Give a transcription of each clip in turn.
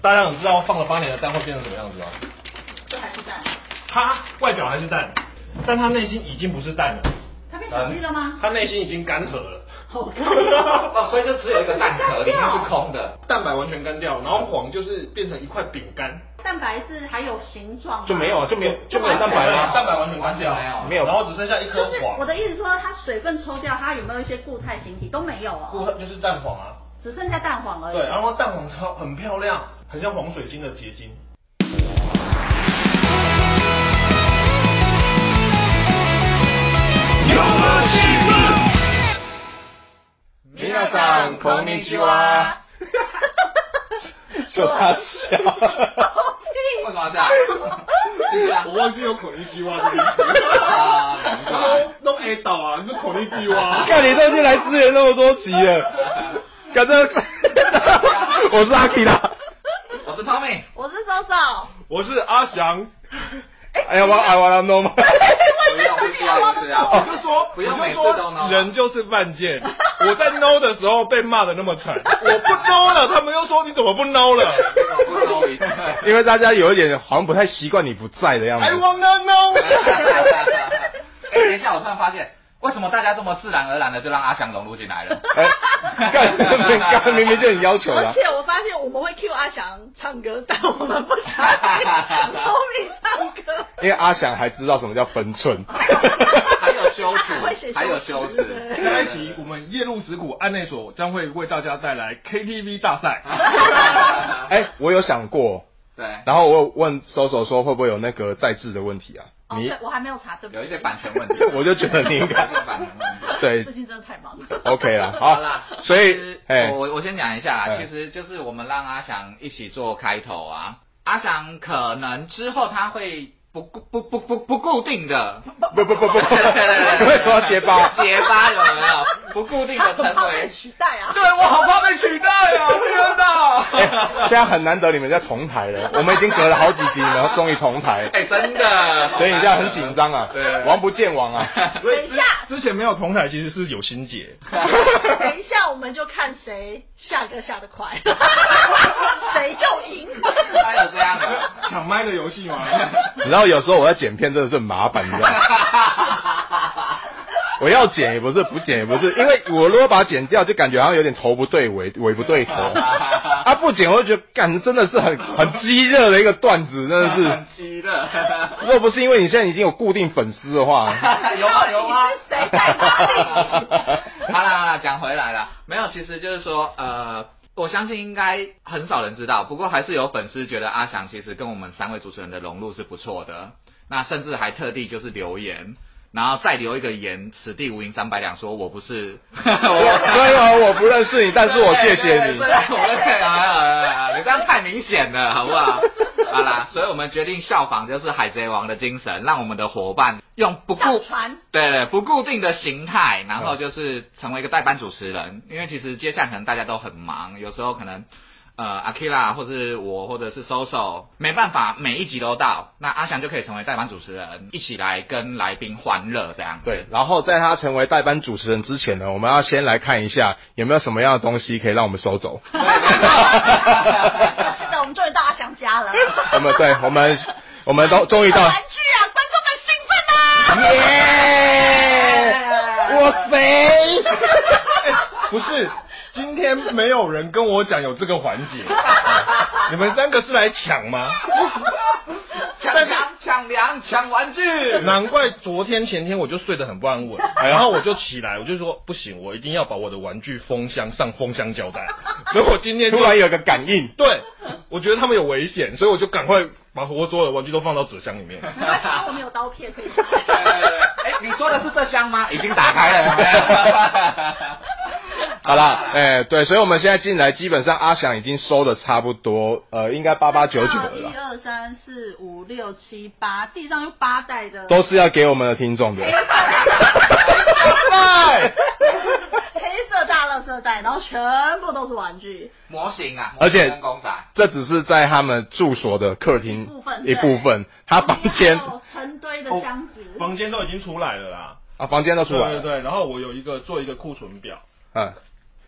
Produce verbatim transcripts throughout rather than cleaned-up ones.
大家想知道放了八年的蛋会变成什么样子吗？ 这还是蛋。 它外表还是蛋，但它内心已经不是蛋了。 它变巧克力了吗？ 它内心已经干涸了。 哦，所以就只有一个蛋壳，里面是空的， 蛋白完全干掉，然后黄就是变成一块饼干。 蛋白是还有形状就没有，就没有，就没有蛋白了，蛋白完全干掉，没有，然后只剩下一颗黄。 就是我的意思说，它水分抽掉，它有没有一些固态形体都没有哦。 固态就是蛋黄啊， 只剩下蛋黄而已。 对，然后蛋黄超很漂亮，很像黄水晶的结晶。 皆さんこんにちは。就他笑。 为什么这样？ 我忘记有口尼基蛙这件事。 啊，难怪。 都 A 岛啊，你是口尼基蛙。 看你都已经来支援那么多集了，感觉我是阿 K 啦， 我是 Tommy， 我是嫂嫂， 我是阿翔。 哎呀，我爱我要 know 吗？ 不用，不需要，不需要。 我就说， 不用每次都 know。 人就是犯贱。我在 know 的时候被骂的那么惨，我不 know 了，他们又说你怎么不 know 了？ 不 know 一下。 因为大家有一点好像不太习惯你不在的样子。 I wanna know。 哎，等一下，我突然发现。为什么大家这么自然而然的就让阿翔融入进来了？ 哎，干刚明明就很要求的。 而且我发现我们会 cue 阿翔唱歌，但我们不相信Tommy唱歌。 因为阿翔还知道什么叫分寸， 还有修辞，还有修辞。 下一期我们夜路石谷案内所将会为大家带来 K T V 大赛。 哎，我有想过， 对， 然后我有问搜搜说会不会有那个再制的问题啊？ 哦，对，我还没有查，对不起。 有一些版权问题， 我就觉得你应该版权问题。 对， 最近真的太忙了。 OK 啦，好啦， 所以我我我先讲一下啦，其实就是我们让阿翔一起做开头啊，阿翔可能之后他会不固不不不不固定的， 不不不不，为什么要结巴？ 结巴有没有？不固定的成为取代啊！ 对，我好怕被取代啊！天哪！ 哎，现在很难得你们在同台了，我们已经隔了好几集，然后终于同台。 哎，真的， 所以你这样很紧张啊， 对， 王不见王啊。 等一下，之前没有同台其实是有心结。 等一下，我们就看谁下歌下得快，谁就赢。 还有这样的抢麦的游戏吗？ 你知道有时候我在剪片真的是很麻烦，你知道吗？我要剪也不是，不剪也不是，因为我如果把它剪掉，就感觉好像有点头不对尾，尾不对头。啊，不剪我就觉得，干真的是很很激热的一个段子，真的是很激热。 如果不是因为你现在已经有固定粉丝的话， 有吗有吗？ 谁在哪里？ 好啦好啦，讲回来了，没有，其实就是说，呃。我相信应该很少人知道，不过还是有粉丝觉得阿翔其实跟我们三位主持人的融入是不错的，那甚至还特地就是留言，然后再留一个言，此地无银三百两，说我不是， 虽然我不认识你，但是我谢谢你。 对，我认识啊，你这样太明显了，好不好？好啦，所以我们决定效仿就是海贼王的精神，让我们的伙伴用不固对对不固定的形态，然后就是成为一个代班主持人。因为其实接下来可能大家都很忙，有时候可能呃阿 Kira 或是我或者是 Soso 没办法每一集都到，那阿翔就可以成为代班主持人，一起来跟来宾欢乐这样。 对，然后在他成为代班主持人之前呢，我们要先来看一下有没有什么样的东西可以让我们收走。 是的，我们终于到阿翔家了。 我们对，我们我们都终于到。 玩具啊，观众们兴奋啊！ 耶！哇塞！ 不是，今天没有人跟我讲有这个环节，你们三个是来抢吗？ 抢粮抢粮抢玩具， 难怪昨天前天我就睡得很不安稳，然后我就起来，我就说不行，我一定要把我的玩具封箱上封箱胶带，所以我今天突然有个感应， 对，我觉得他们有危险，所以我就赶快把我所有的玩具都放到纸箱里面。 没关系，我们有刀片可以插。 对对对，哎，你说的是这箱吗？已经打开了。 好啦，哎、欸，对，所以我们现在进来，基本上阿翔已经收的差不多，呃，应该八八九九了。 一二三四五六七八，地上有八袋的， 都是要给我们的听众的。 黑色大垃圾袋，然后全部都是玩具、 模型啊， 而且公仔， 这只是在他们住所的客厅一部分， 一部分，他房间成堆的箱子、 哦，房间都已经出来了啦。 啊，房间都出来了， 对对对，然后我有一个做一个库存表， 嗯。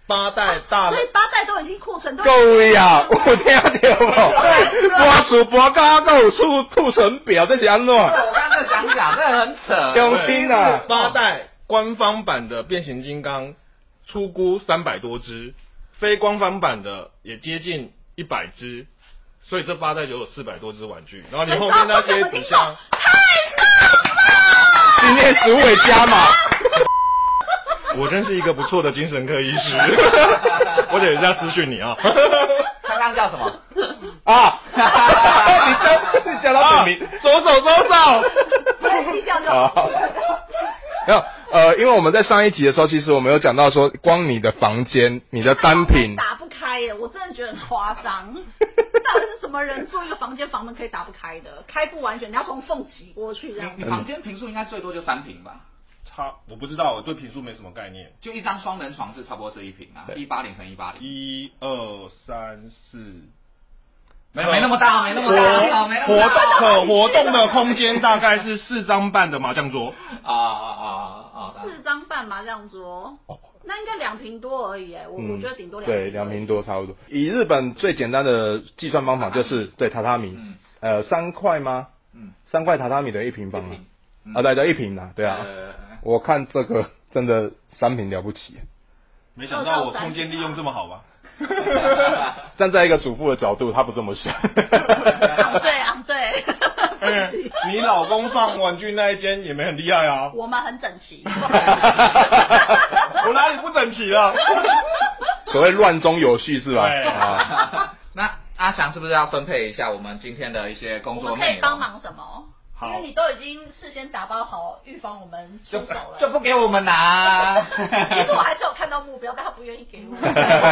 八代大， 所以八代都已经库存都够呀，我听到不？我数博高够出库存表，这是安怎？ 我刚刚想讲，这很扯。 中心啊， 八代官方版的变形金刚出估三百多只，非官方版的也接近一百只，所以这八代就有四百多只玩具。然后你后面那些纸箱， 太棒了！ 今天主委加码。 我真是一个不错的精神科医师，我等一下私讯你啊。 刚刚叫什么？ 啊！你叫你叫他本名， 走走走走。 低调就好。 没有，呃，因为我们在上一集的时候，其实我们有讲到说，光你的房间、你的单品打不开耶，我真的觉得很夸张。到底是什么人住一个房间，房门可以打不开的，开不完全，你要从缝挤过去这样。 你房间坪数应该最多就三坪吧？ 差我不知道，我对坪数没什么概念。 就一张双人床是差不多是一坪啊，一八零乘一八零。 一二三四， 没没那么大，没那么大，没那么大。 活可活动的空间大概是四张半的麻将桌。 啊啊啊啊！ 四张半麻将桌，那应该两坪多而已哎，我、嗯、我觉得顶多两对两坪多差不多。以日本最简单的计算方法就是对榻榻米，嗯、呃三块吗？嗯，三块榻榻米的一平方啊，嗯、啊对对一平啊，对啊。呃我看这个真的三坪了不起， 没想到我空间利用这么好吧？ 站在一个主妇的角度，他不这么想。 对啊，对。 欸、你老公放玩具那一间也没很厉害啊。 我们很整齐。 我哪里不整齐了？ 所谓乱中有序是吧？ 对啊。那阿翔是不是要分配一下我们今天的一些工作内容？ 我们可以帮忙什么？因为你都已经事先打包好，预防我们出手了， 就不给我们拿。 其实我还是有看到目标，但他不愿意给我。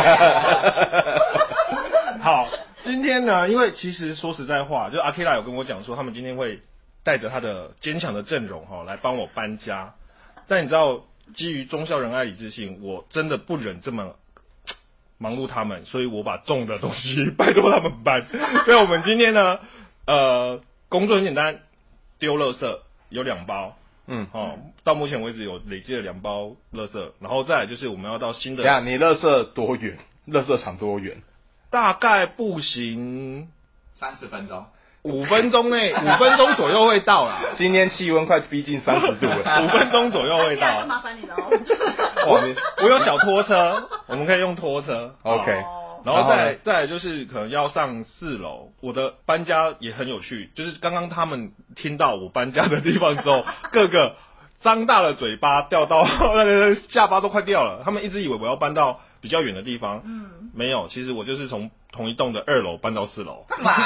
好，今天呢，因为其实说实在话，就阿 Kira 有跟我讲说，他们今天会带着他的坚强的阵容哈、哦、来帮我搬家。但你知道，基于忠孝仁爱礼智信，我真的不忍这么忙碌他们，所以我把重的东西拜托他们搬。所以我们今天呢，呃，工作很简单。丢垃圾有两包，嗯，哦，到目前为止有累积了两包垃圾，然后再来就是我们要到新的。 等一下，你垃圾多远？垃圾场多远？ 大概步行三十分钟， 五分钟内，五分钟左右会到啦。 今天气温快逼近三十度了， 五分钟左右会到。 麻烦你了哦。 我我有小拖车，我们可以用拖车。 OK。 哦然后再来再来就是可能要上四楼，我的搬家也很有趣，就是刚刚他们听到我搬家的地方之后，各个张大了嘴巴，掉到那个下巴都快掉了，他们一直以为我要搬到比较远的地方，嗯，没有，其实我就是从同一栋的二楼搬到四楼，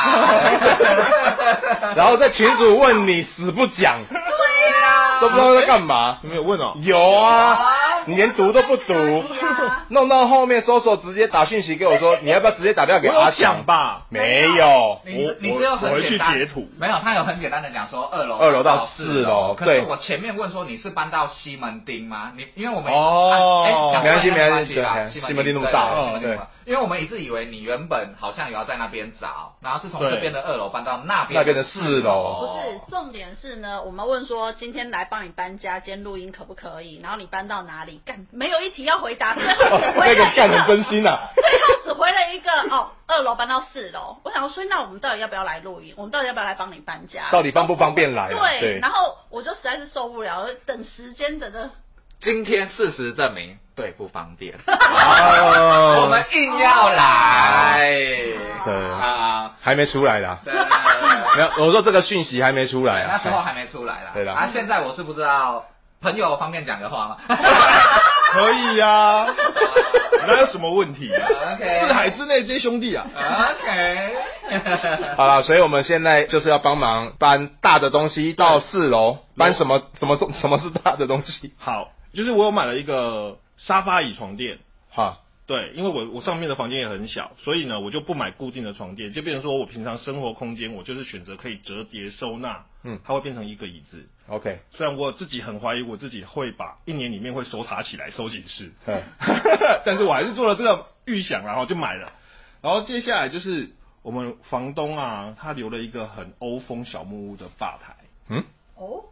然后在群组问你死不讲， 对呀， 都不知道在干嘛， 你没有问哦？ 有啊。你连读都不读，弄到后面搜索直接打讯息给我说，你要不要直接打电话给阿翔吧？ 没有， 你你只有很简单，没有，他有很简单的讲说二楼二楼到四楼， 可是我前面问说你是搬到西门町吗？你因为我们哦， 哎， 没关系没关系啦， 西门町那么大， 对，因为我们一直以为你原本好像有要在那边找，然后是从这边的二楼搬到那边那边的四楼， 不是，重点是呢，我们问说今天来帮你搬家兼录音可不可以？然后你搬到哪里？干，没有一题要回答，最后那个干很真心啊， 最后只回了一个哦，二楼搬到四楼。我想说，所以那我们到底要不要来录音？我们到底要不要来帮你搬家？ 到底方不方便来、啊？ 对， 对。 然后我就实在是受不了，等时间等的。 今天事实证明，对，不方便。 哦、 我们硬要来， 对啊，还没出来啦。没有，我说这个讯息还没出来啊， 那时候还没出来啦。 对啦。 啊，现在我是不知道。朋友方便讲个话吗？ 可以呀、啊，哪有什么问题、啊、 ？OK， 四海之内皆兄弟啊。 OK， 好了，所以我们现在就是要帮忙搬大的东西到四楼，搬什么什么什么是大的东西？ 好，就是我有买了一个沙发椅床垫， 哈。 对，因为我我上面的房间也很小，所以呢，我就不买固定的床垫，就变成说我平常生活空间，我就是选择可以折叠收纳，嗯，它会变成一个椅子。 OK， 虽然我自己很怀疑我自己会把一年里面会收塔起来收紧式，但是我还是做了这个预想，然后就买了。然后接下来就是我们房东啊，他留了一个很欧风小木屋的吧台， 嗯， 哦，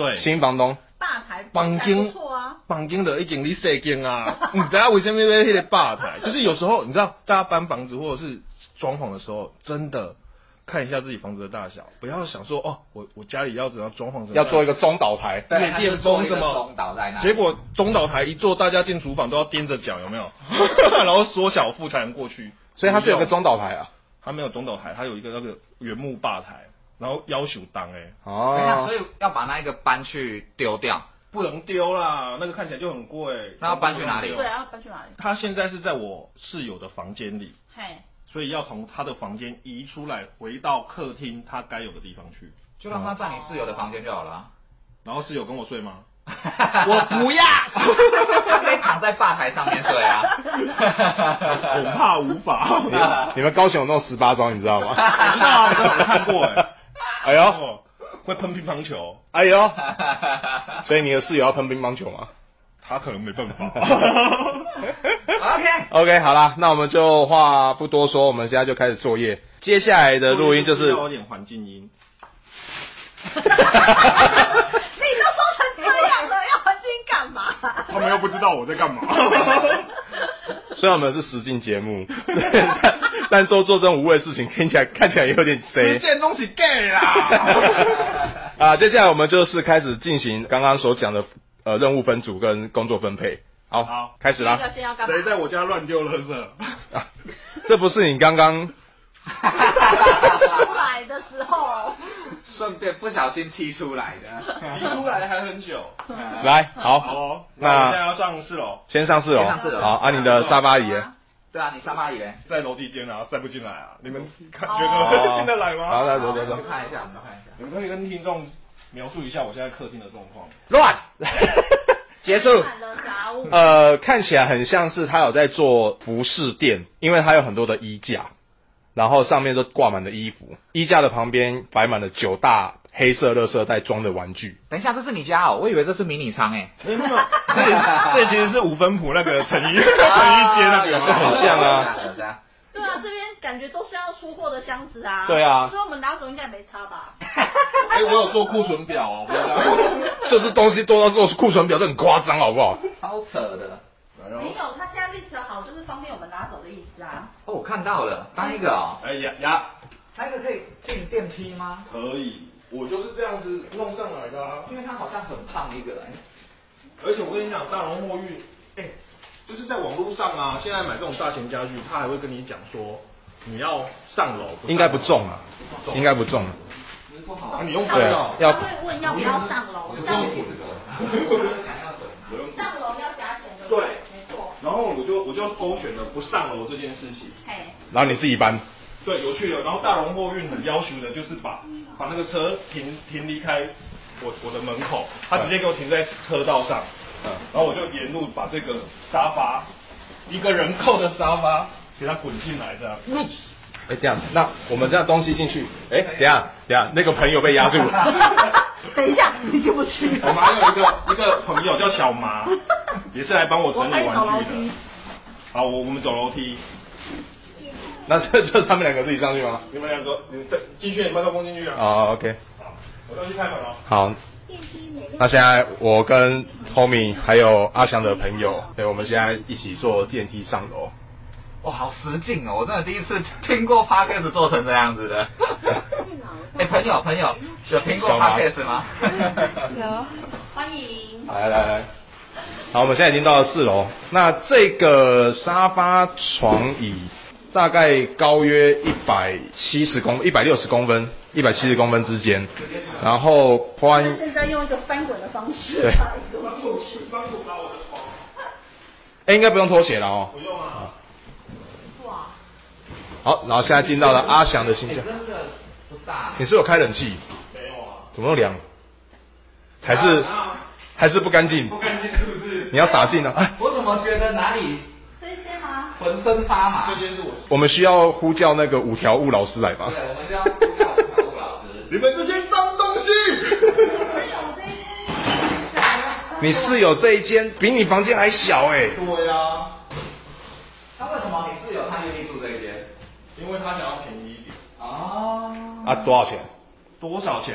对， 新房东。 吧台房间不错啊， 房间的已经你设间啊，你知道为什么要那个吧台？就是有时候你知道，大家搬房子或者是装潢的时候，真的看一下自己房子的大小，不要想说哦，我我家里要怎样装潢， 要做一个中岛台， 对， 电风什么中岛在那， 结果中岛台一做，大家进厨房都要踮着脚，有没有？然后缩小腹才能过去。 所以它是有个中岛台啊， 它没有中岛台，它有一个那个原木吧台。然后要求当哎、欸， 哦，所以要把那一个搬去丢掉， 不能丢啦，那个看起来就很贵。 那要搬去哪里？ 对啊，要搬去哪里？ 他现在是在我室友的房间里， 嘿， 所以要从他的房间移出来，回到客厅他该有的地方去。 就让他在你室友的房间就好了、啊。 然后室友跟我睡吗？我不要， 他可以躺在吧台上面睡啊。 恐怕无法。 你, 你们高雄有那种十八招，你知道吗？ 我知道啊，我有看过哎、欸。 哎呦， 会喷乒乓球。 哎呦，所以你的室友要喷乒乓球吗？ 他可能没办法。 OK OK， 好啦，那我们就话不多说，我们现在就开始作业。接下来的录音就是有点环境音。 你都说成这样了，要环境干嘛？ 他们又不知道我在干嘛。 虽然我们是实境节目，但, 但做做这种无谓的事情，听起来看起来有点谁？ 这东西 gay 啦！ 啊，接下来我们就是开始进行刚刚所讲的呃任务分组跟工作分配。好， 好开始啦。 谁在我家乱丢垃圾？ 啊，这不是你刚刚出来的时候， 顺便不小心踢出来的， 踢出来还很久。 来，好， 好哦， 那那我现在要上四楼， 先上四楼， 上四楼好，啊，你的沙发椅。 对啊，你沙发椅嘞， 在楼梯间啊，塞不进来啊，你们看哦觉得进得来吗？ 好，来走走走， 去看一下，我们看一下。 你们可以跟听众描述一下我现在客厅的状况。 乱，结束。 满了杂物。 呃，看起来很像是他有在做服饰店，因为他有很多的衣架，然后上面都挂满了衣服，衣架的旁边摆满了九大黑色垃圾袋装的玩具。 等一下，这是你家哦，我以为这是迷你仓诶。 没有没有，这这其实是五分埔那个成衣成衣街那个， 这很像啊。 对啊，这边感觉都是要出货的箱子啊。 对啊， 所以我们拿走应该没差吧？ 哎，我有做库存表哦， 就是东西多到做库存表，这很夸张，好不好？ 超扯的。 没有，他现在 list 好，就是方便我们拿走的意思啊。 哦，我看到了，当一个哦。 哎呀呀， 那个可以进电梯吗？ 可以，我就是这样子弄上来的啊。 因为它好像很胖一个哎。 而且我跟你讲，大荣货运，哎，就是在网络上啊，现在买这种大型家具，他还会跟你讲说，你要上楼， 应该不重啊，应该不重。 啊，你用对啊，要他会问要不要上楼，上上楼要加钱的。 对， 没错。 然后我就我就勾选了不上楼这件事情。 嘿。 然后你自己搬。 对，有趣的。然后大荣货运很要求的就是把把那个车停停离开我我的门口，他直接给我停在车道上。嗯。然后我就沿路把这个沙发，一个人扣的沙发，给它滚进来这样。嗯。 哎，这样，那我们这样东西进去，哎，等一下，等一下，那个朋友被压住了。 等一下，你进不去。 我们还有一个一个朋友叫小麻，也是来帮我整理玩具的。好，我我们走楼梯。 那这就他们两个自己上去吗？ 你们两个，你再进去，你麦克风进去啊。 哦 ，OK。 好，我要去开门了。 好。那现在我跟 Tommy 还有阿翔的朋友，对，我们现在一起坐电梯上楼。 哇，好实劲哦！我真的第一次听过 podcast 做成这样子的。哎，朋友朋友，有听过 podcast 吗？ 有，欢迎。 来来来，好，我们现在已经到了四楼。那这个沙发床椅大概高约一百七十公，一百六十公分，一百七十公分之间，然后宽。 现在用一个翻滚的方式对。 把一个进去。 帮助到我的床。 哎，应该不用脱鞋了哦。 不用啊。 哇。 好，然后现在进到了阿翔的新家。 真的不大。 你是有开冷气？ 没有啊。 怎么那么凉？还是还是不干净？ 不干净是不是？ 你要洒净啊！哎， 我怎么觉得哪里这些吗？ 浑身发麻？ 这间是我。 我们需要呼叫那个五条悟老师来吧？ 对，我们需要呼叫五条悟老师。 你们这些脏东西！ 你室友这一间比你房间还小哎、欸。 对啊。 那为什么你室友他愿意住这一间？ 因为他想要便宜一点。 哦。 啊，多少钱？ 多少钱？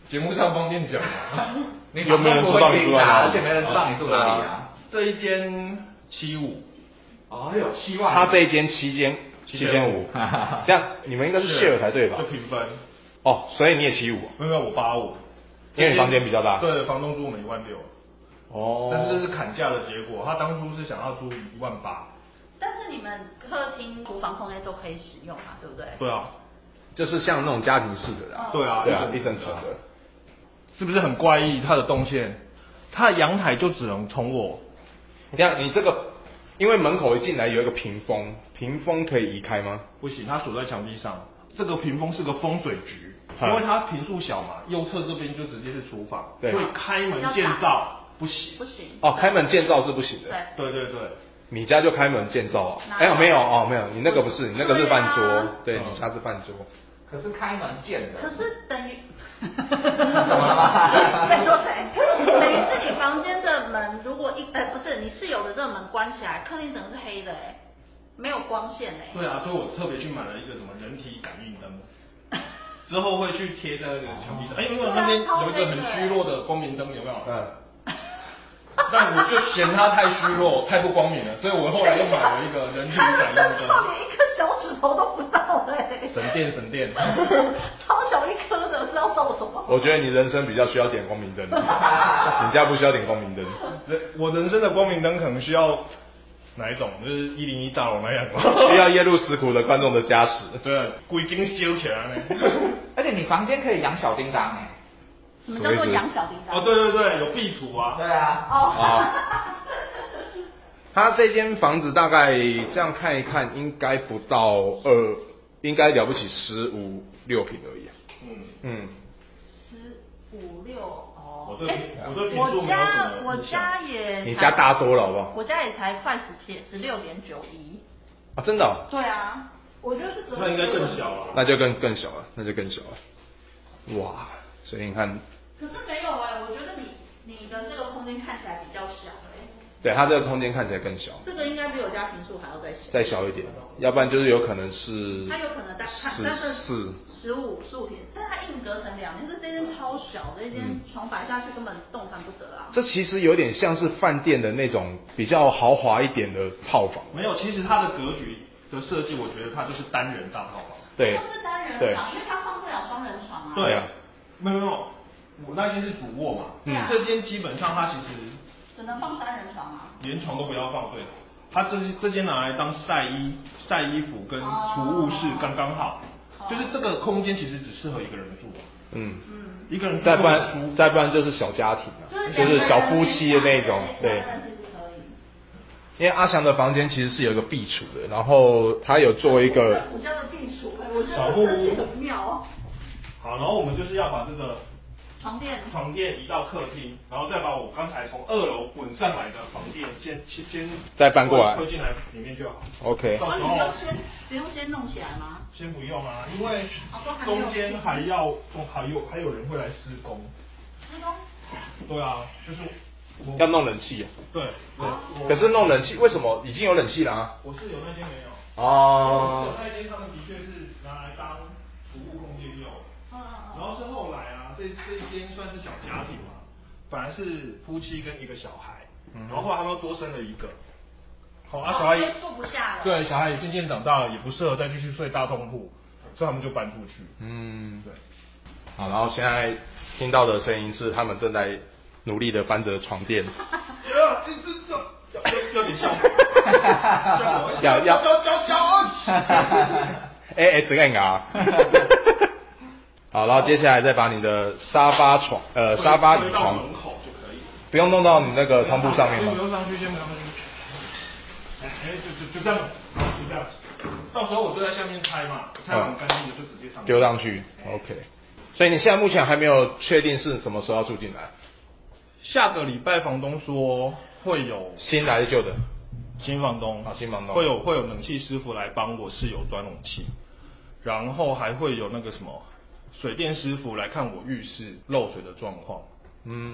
节目上方便讲啊。 你有没有人知道你住在哪里？ 而且没人知道你住哪里啊？ 这一间七五。 哦哟，七万。 他这一间七间七千五，这样你们应该是 share 才对吧？ 就平分。 哦，所以你也七五？ 没有没有，我八五。 因为你房间比较大。 对，房东租我们一万六。 哦。 但是这是砍价的结果，他当初是想要租一万八。 但是你们客厅、厨房空间都可以使用嘛，对不对？ 对啊。 就是像那种家庭式的啦。 对啊， 对啊，一整层的。 是不是很怪异？它的动线，它的阳台就只能从我， 你看你这个，因为门口一进来有一个屏风，屏风可以移开吗？ 不行，它锁在墙壁上。这个屏风是个风水局，因为它坪数小嘛，右侧这边就直接是厨房，所以开门建造不行。 不行。 哦，开门建造是不行的。 对对对对。 你家就开门建造啊？哎呦没有哦没有，你那个不是，你那个是饭桌，对，你家是饭桌。 可是开门建的。 可是等于。 怎么了吗？ 在说谁？等于是你房间的门，如果一哎、欸、不是你室友的这个门关起来，客厅整个是黑的哎、欸，没有光线哎、欸。 对啊，所以我特别去买了一个什么人体感应灯，之后会去贴在那个墙壁上。哎、欸，因为我那边有一个很虚弱的光明灯，有没有？嗯。但我就嫌它太虚弱、太不光明了，所以我后来又买了一个人体感应灯。 到连一个小指头都不到哎、欸。 省电省电。 超小一颗的，是要到什么？ 我觉得你人生比较需要点光明灯，你家不需要点光明灯。 我人生的光明灯可能需要哪一种？就是一零一大楼那样吗？ 需要夜路食苦的观众的加持。 对，规定修起来呢。 而且你房间可以养小叮当哎。 什么叫做养小叮当？ 哦，对对对，有壁橱啊。 对啊。 哦。啊。 他这间房子大概这样看一看，应该不到二，应该了不起十五六平而已。嗯嗯。 十五六哦。 我这我这平数没有什么。 我家也。 你家大多了好不好？ 我家也才快十七，十六点九一。 啊，真的、哦？ 对啊，我觉得是。 那应该更小了。 那就更更小了，那就更小了。哇，所以你看。 可是没有哎、欸，我觉得你你的这个空间看起来比较小哎、欸。 对，它这个空间看起来更小。 这个应该比我家平数还要再小。 再小一点，要不然就是有可能是。 它有可能大， 十四十五十五平，但它硬隔成两间，是这间超小的，一间床摆下去根本动弹不得啊。 这其实有点像是饭店的那种比较豪华一点的套房。 没有，其实它的格局的设计，我觉得它就是单人大套房。 对。 它是单人床，因为它放不了双人床啊。 对啊。没有没有。我那间是主卧嘛，嗯，这间基本上它其实只能放三人床啊， 连床都不要放，对，它这这间拿来当晒衣、晒衣服跟储物室刚刚好，哦、就是这个空间其实只适合一个人住，嗯嗯，一个人住再不然再不然就是小家庭啊，就是小夫妻的那种，对。因为阿翔的房间其实是有一个壁橱的，然后他有做一个我家的壁橱，我觉得设计很妙。 好，然后我们就是要把这个。 床垫， 床垫移到客厅，然后再把我刚才从二楼滚上来的床垫先先先再搬过来， 推进来里面就好。 OK。 哦，你不用先不用先弄起来吗？ 先不用啊，因为中间还要还有还有人会来施工。 施工？ 对啊，就是要弄冷气。 对对。 可是弄冷气为什么已经有冷气了啊？ 我室友那间没有。 哦。 我室友那间他们的确是拿来当储物空间用。然后是后来啊，这这一间算是小家庭嘛，本来是夫妻跟一个小孩，嗯、然后后来他们又多生了一个，好、哦、啊，小孩也住不下了， 对，小孩也渐渐长大了，也不适合再继续睡大通铺，所以他们就搬出去。 嗯，对。好，然后现在听到的声音是他们正在努力的搬着床垫。 这这这要要点效果，效果要要要要要 A S M R。好，然后接下来再把你的沙发床，呃，沙发椅床， 门口就可以， 不用弄到你那个床铺上面吗？ 不用上去，先不用上去。哎哎，就就就这样，就这样。到时候我就在下面拆嘛，拆完干净的就直接上。 丢上去 ，OK。所以你现在目前还没有确定是什么时候要住进来？ 下个礼拜房东说会有新来的旧的， 新房东啊，新房东会有会有冷气师傅来帮我室友装冷气，然后还会有那个什么。水电师傅来看我浴室漏水的状况，嗯，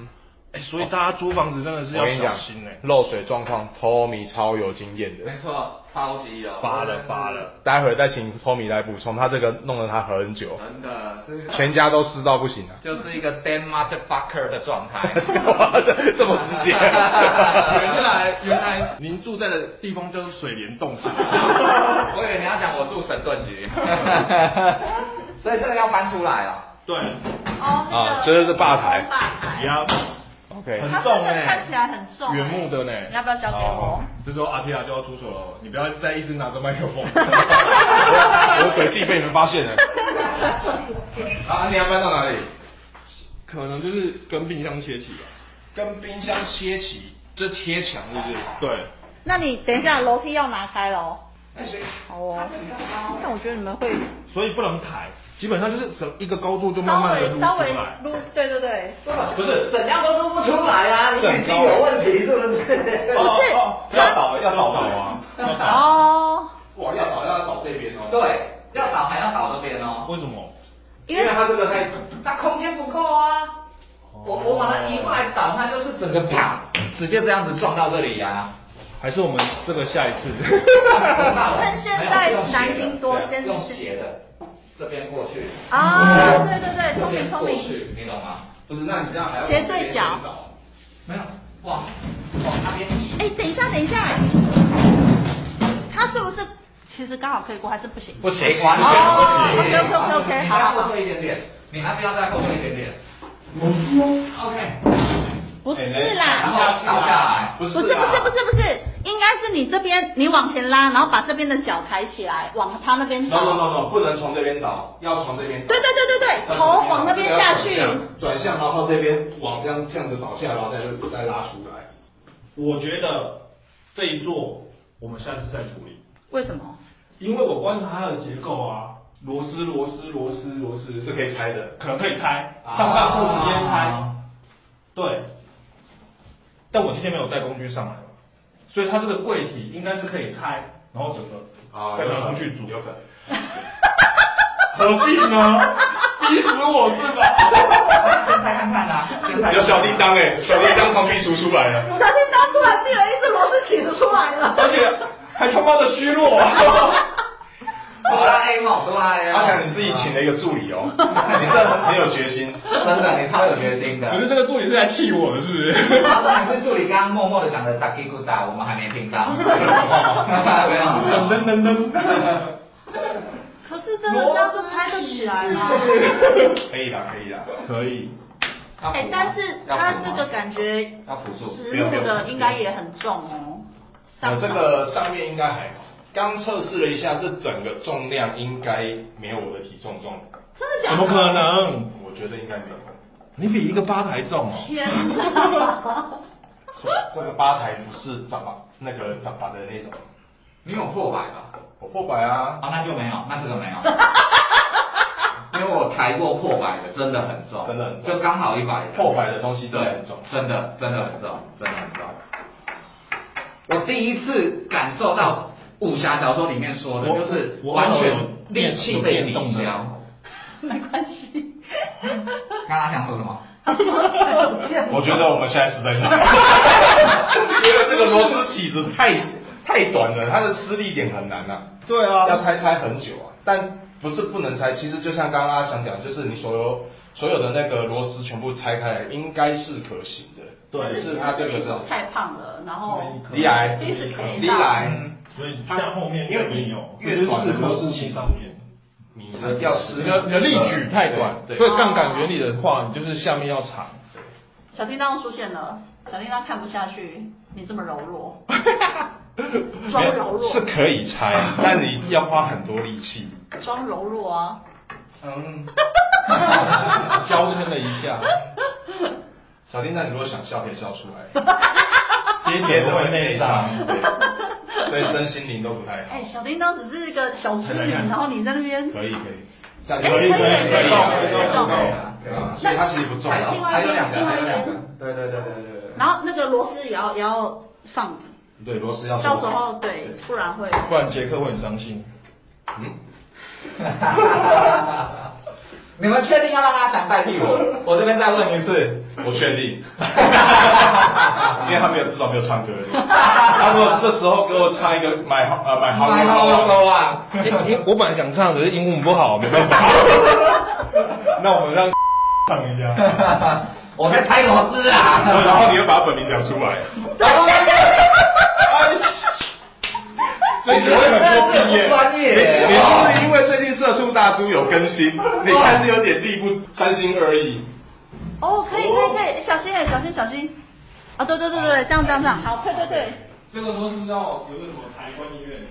哎、欸，所以大家租房子真的是要小心哎、欸。 漏水状况 ，Tommy 超有经验的。 没错，超级有。 发了发了， 待会再请 Tommy 来补充，他这个弄了他很久。 真的，是全家都湿到不行了。 就是一个 Dan motherfucker 的状态。 这么直接。 原来原来您住在的地方就是水帘洞场。 我以为你要讲我住神盾局。所以这个要搬出来啊。 对。 哦，那个。 啊，这是吧台。 吧台。 呀。 OK。 很重哎、欸，看起来很重、欸。 原木的呢。 你要不要交给我？ 这时候阿皮亚就要出手了，你不要再一直拿着麦克风。 我诡计被你们发现了。啊，你要搬到哪里？ 可能就是跟冰箱切起吧。 跟冰箱切起，这贴墙是不是？ 对。 那你等一下楼梯要拿开喽。好哦。但我觉得你们会。 所以不能抬。基本上就是整一个高度就慢慢的撸出来， 稍微撸，对对对， 不是怎样都撸不出来啊，你眼睛有问题是不是？不是， 要倒要倒倒啊， 哦， 哇要倒要倒这边哦， 对，要倒还要倒这边哦， 为什么？ 因为它这个太， 它空间不够啊，我我把它移过来倒，它就是整个啪，直接这样子撞到这里呀。 还是我们这个下一次？ 趁现在南京多先用斜的。这边过去啊，对对对，聪明聪明， 你懂吗？ 不是，那你这样还要斜对角， 没有，往往那边移。 哎，等一下等一下，它是不是其实刚好可以过，还是不行？ 不行，完全不行。 OK OK OK OK， 好好好， 后退一点点，你那边要再后退一点点。OK。 不是啦， 然后倒下来， 不是不是不是不是不是，应该是你这边你往前拉，然后把这边的脚抬起来，往他那边倒。 No no no no， 不能从这边倒，要从这边倒。 对对对对对，头往那边下去。 转向，然后这边往这样这样子倒下，然后再再拉出来。 我觉得这一座我们下次再处理。 为什么？ 因为我观察它的结构啊，螺丝螺丝螺丝螺丝是可以拆的， 可能可以拆，上半部直接拆。对。但我今天没有带工具上来，所以它这个柜体应该是可以拆，然后整个再拿出去煮。 有可能。 何必呢？逼死我是吧？ 先拆看看啊！ 有小叮当哎，小叮当从壁橱出来了。 小叮当出来，递了一只螺丝起子出来了， 而且还他妈的虚弱。 哆啦 A 梦，哆啦 A 梦。 阿翔，你自己请了一个助理哦，你这很有决心， 真的，你超有决心的。 可是这个助理是来气我的，是不是？ 他说还是助理刚刚默默的讲的打给咕打，我们还没听到。没有， 噔噔噔噔。 可是真的这样就拆得起来吗？ 可以啦，可以啦， 可以。 哎，但是它这个感觉实木的应该也很重哦。 呃，这个上面应该还好。刚测试了一下，这整个重量应该没有我的体重重。 真的假的？ 怎么可能？ 我觉得应该没有。 你比一个吧台重哦。 天哪！ 这个吧台不是长把那个长把的那种。 你有破百吧？ 我破百啊。 啊，那就没有，那这个没有。因为我抬过破百的，真的很重， 真的很重， 就刚好一百。 破百的东西真的很重， 真的真的很重，真的很重。我第一次感受到武侠小说里面说的，就是完全力气被抵消。 没关系。 刚刚想说什么？ 我觉得我们现在是在哪？因为这个螺丝起子太太短了，它的施力点很难啊。 对啊， 要拆拆很久啊。但不是不能拆，其实就像刚刚阿翔讲，就是你所有所有的那个螺丝全部拆开来，应该是可行的。 对， 是它这个是太胖了，然后离来离来， 所以像后面因为没有越短的螺丝起上面。 你的要你的你的力矩太短，所以杠杆原理的话，你就是下面要长。 小叮当出现了，小叮当看不下去，你这么柔弱，装柔弱是可以拆，但你要花很多力气。 装柔弱啊， 嗯， 娇嗔了一下。 小叮当，你如果想笑，可以笑出来。 跌跌的会内伤， 对身心灵都不太好。 哎，小叮当只是一个小织女，然后你在那边可以可以， 可以可以可以可以可以啊，所以它其实不重要， 还有两个还有两个，对对对对对对。 然后那个螺丝也要也要放， 对螺丝要。 到时候对，不然会， 不然杰克会很伤心。 嗯。 你们确定要让阿翔代替我？我这边再问一次， 我确定，因为他没有至少没有唱歌，他如果这时候给我唱一个买呃买好买好好啊， 我本来想唱，可是英文不好，没办法。那我们让唱一下。 我在猜螺丝啊， 然后你又把他本名讲出来。这你会很多经验， 专业。 你是不是因为最近社畜大叔有更新，你看是有点力不三心二意？ 哦，可以可以可以，小心小心小心。啊，对对对对，这样这样这样，好，退退退。 这个时候是不是要有个什么台湾音乐？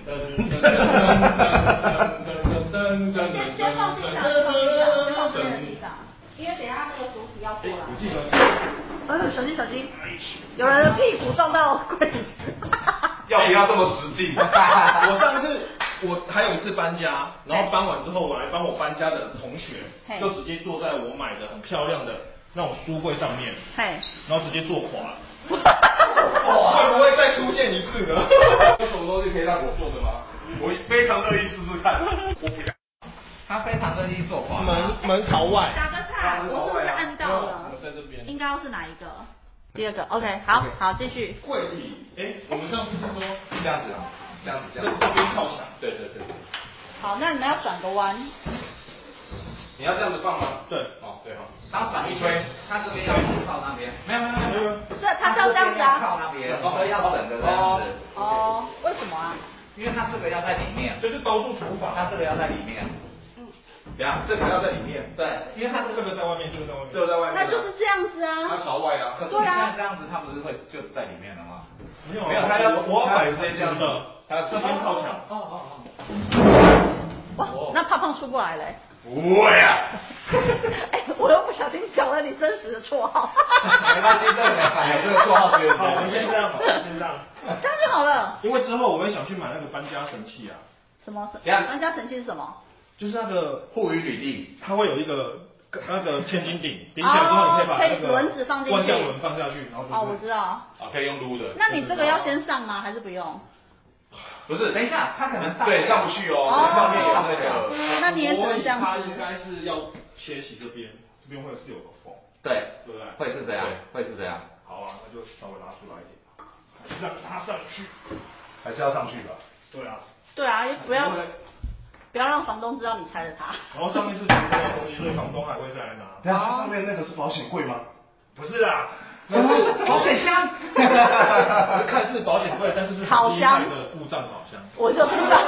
先先放地上，先放地上，先放地上，因为等一下那个主体要过来。 我记得。 哎呦，小心小心，有人的屁股撞到柜子。 要不要这么实际？ 我上次我还有一次搬家，然后搬完之后，我来帮我搬家的同学就直接坐在我买的很漂亮的那种书柜上面，然后直接坐垮了。会不会再出现一次呢？ 有什么东西可以让我做的吗？我非常乐意试试看。我不要。 他非常乐意做垮。 门门朝外。 打个岔，我是不是按到了？ 在这边。 应该要是哪一个？第二个 ，OK， 好，好，继续。 柜体，哎，我们上次是说这样子啊，这样子，这样子， 这边靠墙。 对对对。 好，那你们要转个弯。 你要这样子放吗？ 对。 哦，对哈。 然后转一圈，他这边要靠那边。没有没有没有。 是，他是要这样子啊。 靠那边，所以要整个这样子。 哦，为什么啊？ 因为他这个要在里面， 就是包住厨房， 他这个要在里面。 等下，这个要在里面。 对，因为它这个在外面，这个在外面， 这个在外面。 那就是这样子啊。 它朝外啊。 可是你现在这样子，它不是会就在里面了吗？ 没有，没有，它要我要摆直接这样的，它这边靠墙。 哦哦哦。 哇，那胖胖出不来嘞。 不会啊。 哎，我又不小心讲了你真实的绰号。 没关系，这个没关系，这个绰号不用。 好，我们先这样好，先这样。 这样就好了。 因为之后我会想去买那个搬家神器啊。 什么？搬家神器是什么？就是那个护雨履历， 它会有一个那个千斤顶，顶起来之后你可以把那个轮子放进去， 万向轮放下去，然后哦，我知道。 啊，可以用撸的。 那你这个要先上吗？还是不用？ 不是，等一下，它可能上对上不去哦，上面有那个。 那你也只能这样子。 它应该是要切洗这边，这边会是有个缝。 对， 对不对？ 会是这样，会是这样。 好啊，那就稍微拉出来一点，让它上去， 还是要上去吧？ 对啊。 对啊，不要。不要让房东知道你拆了它。 然后上面是房东的东西，所以房东还会再来拿。 对啊，上面那个是保险柜吗？ 不是啦， 那是保险箱。 看似保险柜，但是是烤箱的故障烤箱。 我就知道。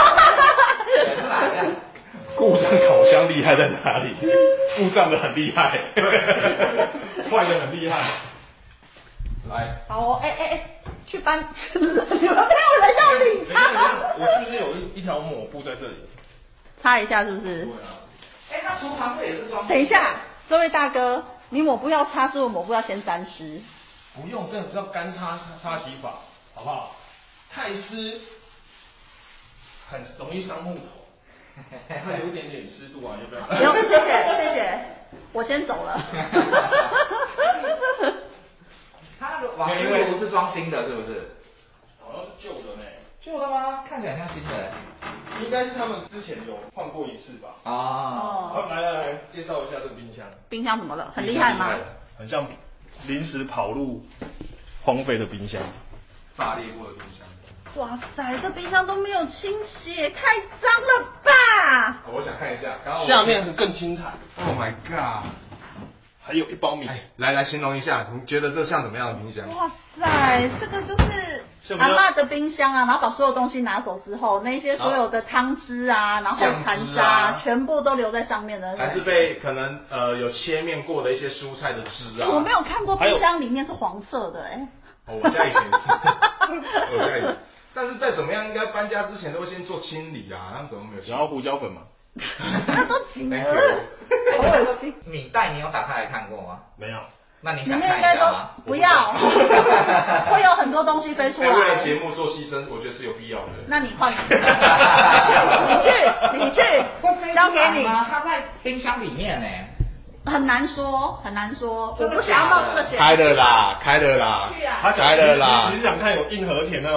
故障烤箱厉害在哪里？故障的很厉害， 坏的很厉害。来。 好哦，哎哎哎。去搬，你们没有人要理他。 我是不是有一一条抹布在这里？ 擦一下是不是？ 对啊。 哎，他厨房这也是装。 等一下，这位大哥，你抹布要擦，是不是抹布要先沾湿？ 不用，这叫干擦擦洗法，好不好？太湿很容易伤木头，它有一点点湿度啊，要不要？ 不用，谢谢谢谢，我先走了。 他那个瓦斯炉是装新的，是不是？ 好像是旧的呢。 旧的吗？看起来像新的。 应该是他们之前有换过一次吧。 哦。 好，来来来，介绍一下这个冰箱。 冰箱怎么了？很厉害吗？ 很像临时跑路荒废的冰箱。 炸裂过的冰箱。 哇塞，这冰箱都没有清洗，太脏了吧！ 我想看一下，刚刚下面更精彩。 Oh my god！ 还有一包米， 来来形容一下，你觉得这像怎么样的冰箱？ 哇塞，这个就是阿嬷的冰箱啊，然后把所有东西拿走之后，那些所有的汤汁啊，然后残渣、啊、全部都留在上面的。 还是被可能呃有切面过的一些蔬菜的汁啊。 我没有看过冰箱里面是黄色的哎、欸。 哦，我家以前是，我家以前，但是再怎么样，应该搬家之前都会先做清理啊，他们怎么没有？ 然后胡椒粉嘛。 那都紧了， 好恶心。米袋你有打开来看过吗？ 没有。 那你想看一下吗？ 不要，会有很多东西飞出来。 为了节目做牺牲，我觉得是有必要的。 那你换，你去，你去，交给你。 它在冰箱里面呢。 很难说，很难说。我不想要冒这个险。 开了啦，开了啦， 去啊！ 开了啦。 你是想看有硬和田那种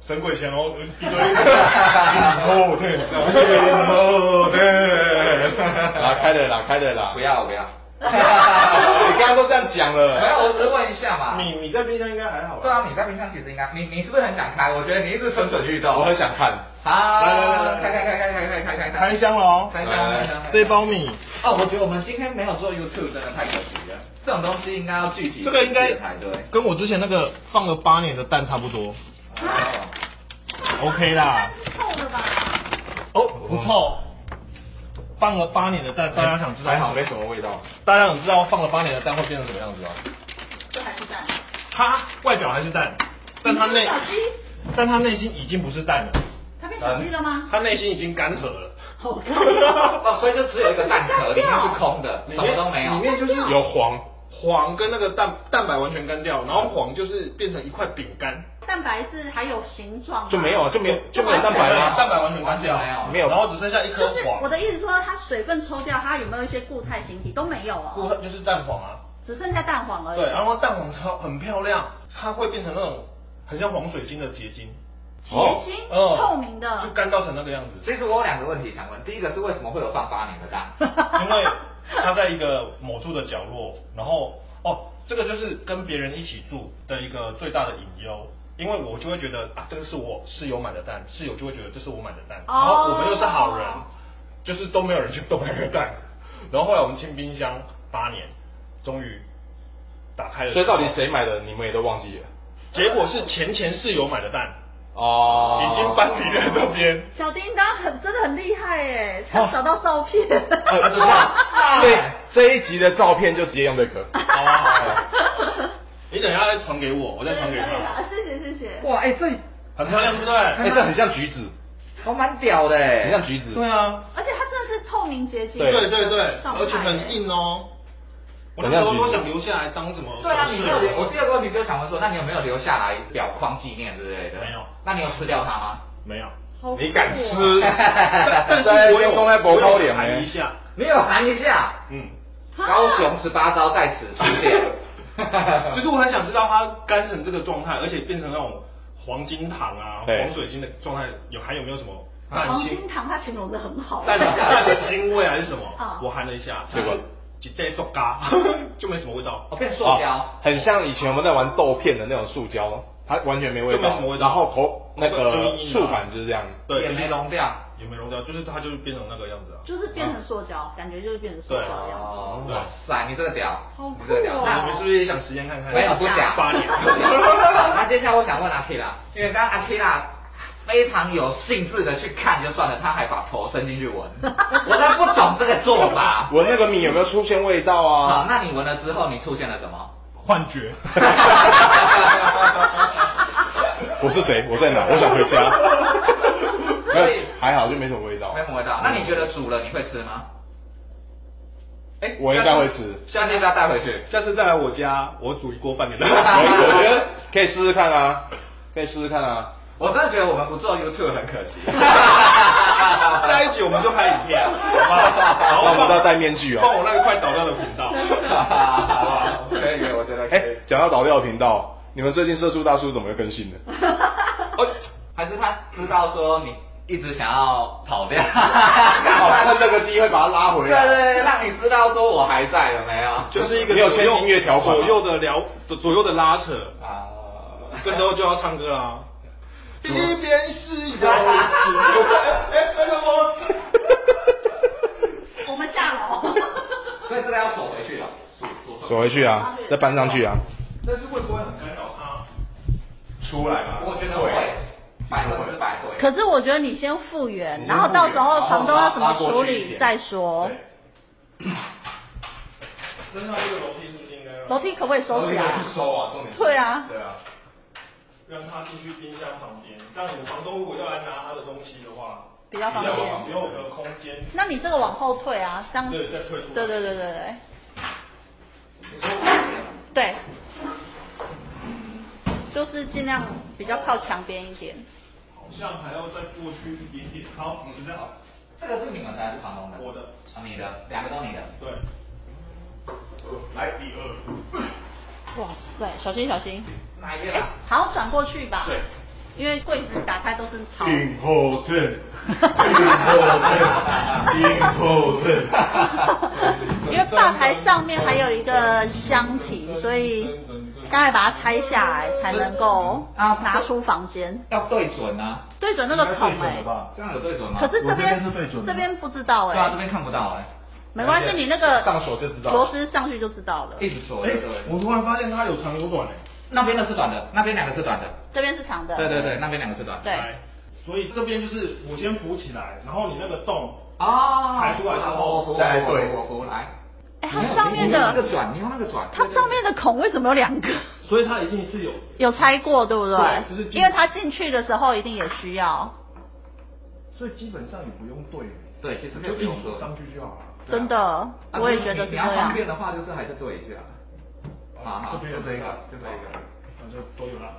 神鬼降龙一堆，哦对，哦对， 啦开了啦开了啦， 不要不要。 你刚刚都这样讲了， 没有，我只是问一下嘛。 你你在冰箱应该还好吧？ 对啊，你在冰箱其实应该，你你是不是很想开？我觉得你一直蠢蠢欲动。 我很想看。 好， 来来来来， 开开开开开开开开开箱了哦， 开箱开箱。 这包米哦，我觉得我们今天没有做 YouTube 真的太可惜了。这种东西应该要具体。 这个应该才对， 跟我之前那个放了八年的蛋差不多。 哦 OK 啦。 臭的吧？ 哦，不臭。放了八年的蛋，大家想知道？ 还好没什么味道。 大家想知道放了八年的蛋会变成什么样子吗？ 这还是蛋。 它外表还是蛋，但它内，但它内心已经不是蛋了。 它变小鸡了吗？ 它内心已经干涸了。 好干。 哦，所以就只有一个蛋壳，里面是空的，什么都没有。 里面就是有黄， 黄跟那个蛋蛋白完全干掉，然后黄就是变成一块饼干。 蛋白是还有形状， 就没有就没有就没有蛋白了， 蛋白完全干掉， 没有， 然后只剩下一颗黄。 就是我的意思说，它水分抽掉，它有没有一些固态形体都没有哦。 固态就是蛋黄啊， 只剩下蛋黄而已。 对，然后蛋黄超很漂亮，它会变成那种很像黄水晶的结晶。 结晶， 哦、 透明的， 就干到成那个样子。 其实我有两个问题想问，第一个是为什么会有放八年的蛋？ 因为它在一个某处的角落，然后哦，这个就是跟别人一起住的一个最大的隐忧。因为我就会觉得啊，这个是我室友买的蛋，室友就会觉得这是我买的蛋，然后我们又是好人，就是都没有人去动那个蛋。然后后来我们清冰箱八年，终于打开了。 所以到底谁买的，你们也都忘记了？ 结果是前前室友买的蛋。 哦， 已经搬离了这边。 小叮当很真的很厉害耶，他找到照片。 呃，这这一集的照片就直接用这个。 好啊好啊。你等一下再传给我，我再传给他。 谢谢谢谢。 哇，哎、欸、这很漂亮，对不对？ 哎、欸，这很像橘子， 好蛮屌的哎， 很像橘子。 对啊。 而且它真的是透明结晶。 对对对，而且很硬哦。我那时候都想留下来当什么？ 对啊，你没有留。我第二个问题就是想问说，那你有没有留下来表框纪念之类的？ 没有。 那你有吃掉它吗？ 没有。 你敢吃？ 但是我有公开博高脸含一下。 你有含一下？ 嗯。 高雄十八招在此出现。 就是我很想知道它干成这个状态，而且变成那种黄金糖啊、黄水晶的状态，有还有没有什么蛋黄金糖？它形容的很好。 蛋蛋的腥味还是什么？ 啊、 我含了一下，结果一袋塑胶就没什么味道。 哦，变塑胶、哦， 很像以前我们在玩豆片的那种塑胶，它完全没味道， 就没什么味道。 然后口那个触感就是这样， 对，也没融掉。 也没融掉，就是它就是变成那个样子啊， 就是变成塑胶，感觉就是变成塑胶的样子。 哦，哇塞，你这个屌， 好酷哦！ 那你们是不是也想实验看看？ 没有，不想。 八年。 好，那接下来我想问阿 K 啦，因为刚刚阿 K 啦非常有兴致的去看就算了，他还把头伸进去闻，我真不懂这个做法。 闻那个米有没有出现味道啊？ 好，那你闻了之后，你出现了什么？ 幻觉。 我是谁？我在哪？我想回家。所以还好，就没什么味道。 没什么味道。那你觉得煮了你会吃吗？ 哎、欸，我应该会吃。 下次要带回去。 下次再来我家，我煮一锅饭给大家。 我觉得可以试试看啊，可以试试看啊。 我真的觉得我们不做 YouTube 很可惜。 下一集我们就拍影片，好不好？ 然后我们都要戴面具哦。 放我那个快倒掉的频道。 好不好？可以，我觉得可以。 哎、欸，讲到倒掉的频道，你们最近社畜大叔怎么又更新了？ 哦，还是他知道说你一直想要跑掉， 哦，趁这个机会把他拉回来。 对对，让你知道说我还在，有没有？ 就是一个没有签订阅条款， 左右的聊，左右的拉扯啊。 这时候就要唱歌啊。一边是有情，哎，那个我， 我们下楼。 所以这个要锁回去了， 锁回去啊，再搬上去啊。 但是会不会很干扰他出来嘛？ 我觉得会。百分之百会。 可是我觉得你先复原，然后到时候房东要怎么处理再说。 真的这个楼梯是不是应该？ 楼梯可不可以收起来？ 收啊，重点。 对啊。 对啊。让他进去冰箱旁边，这样你房东如果要来拿他的东西的话， 比较方便， 比较有个空间。 那你这个往后退啊，这样。 对，再退出。 对对对对对。 你说对。就是尽量比较靠墙边一点。 好像还要再过去一点点。好，就这样。 这个是你们的还是房东的？ 我的。 啊，你的，两个都你的。 对。来第二。 哇塞，小心小心。 哪一边啊？ 好，转过去吧。 对。 因为柜子打开都是潮。 important，important，important。 因为吧台上面还有一个箱体，所以刚才把它拆下来才能够拿出房间。 要对准啊， 对准那个孔哎、欸， 这样有对准吗？ 可是这边这边不知道哎、欸。 对啊，这边看不到哎、欸。 没关系，你那个上锁就知道， 螺丝上去就知道了。 一直锁。哎、欸， 我突然发现它有长有短哎、欸。 那边的是短的，那边两个是短的。 这边是长的。 对对对，那边两个是短的。 对。 所以这边就是我先扶起来，然后你那个洞哦抬出来之后， 再对我扶来。 哎、欸，它上面的那个转，你用那个转。 它上面的孔为什么有两个？ 所以它一定是有有拆过，对不对？ 对，就是因为它进去的时候一定也需要。 所以基本上也不用对。 对，其实就一锁上去就好了。 真的，啊、我也觉得是这样。 你要方便的话，就是还是对一下。好好， 就这一个，就这一个， 那就都有了。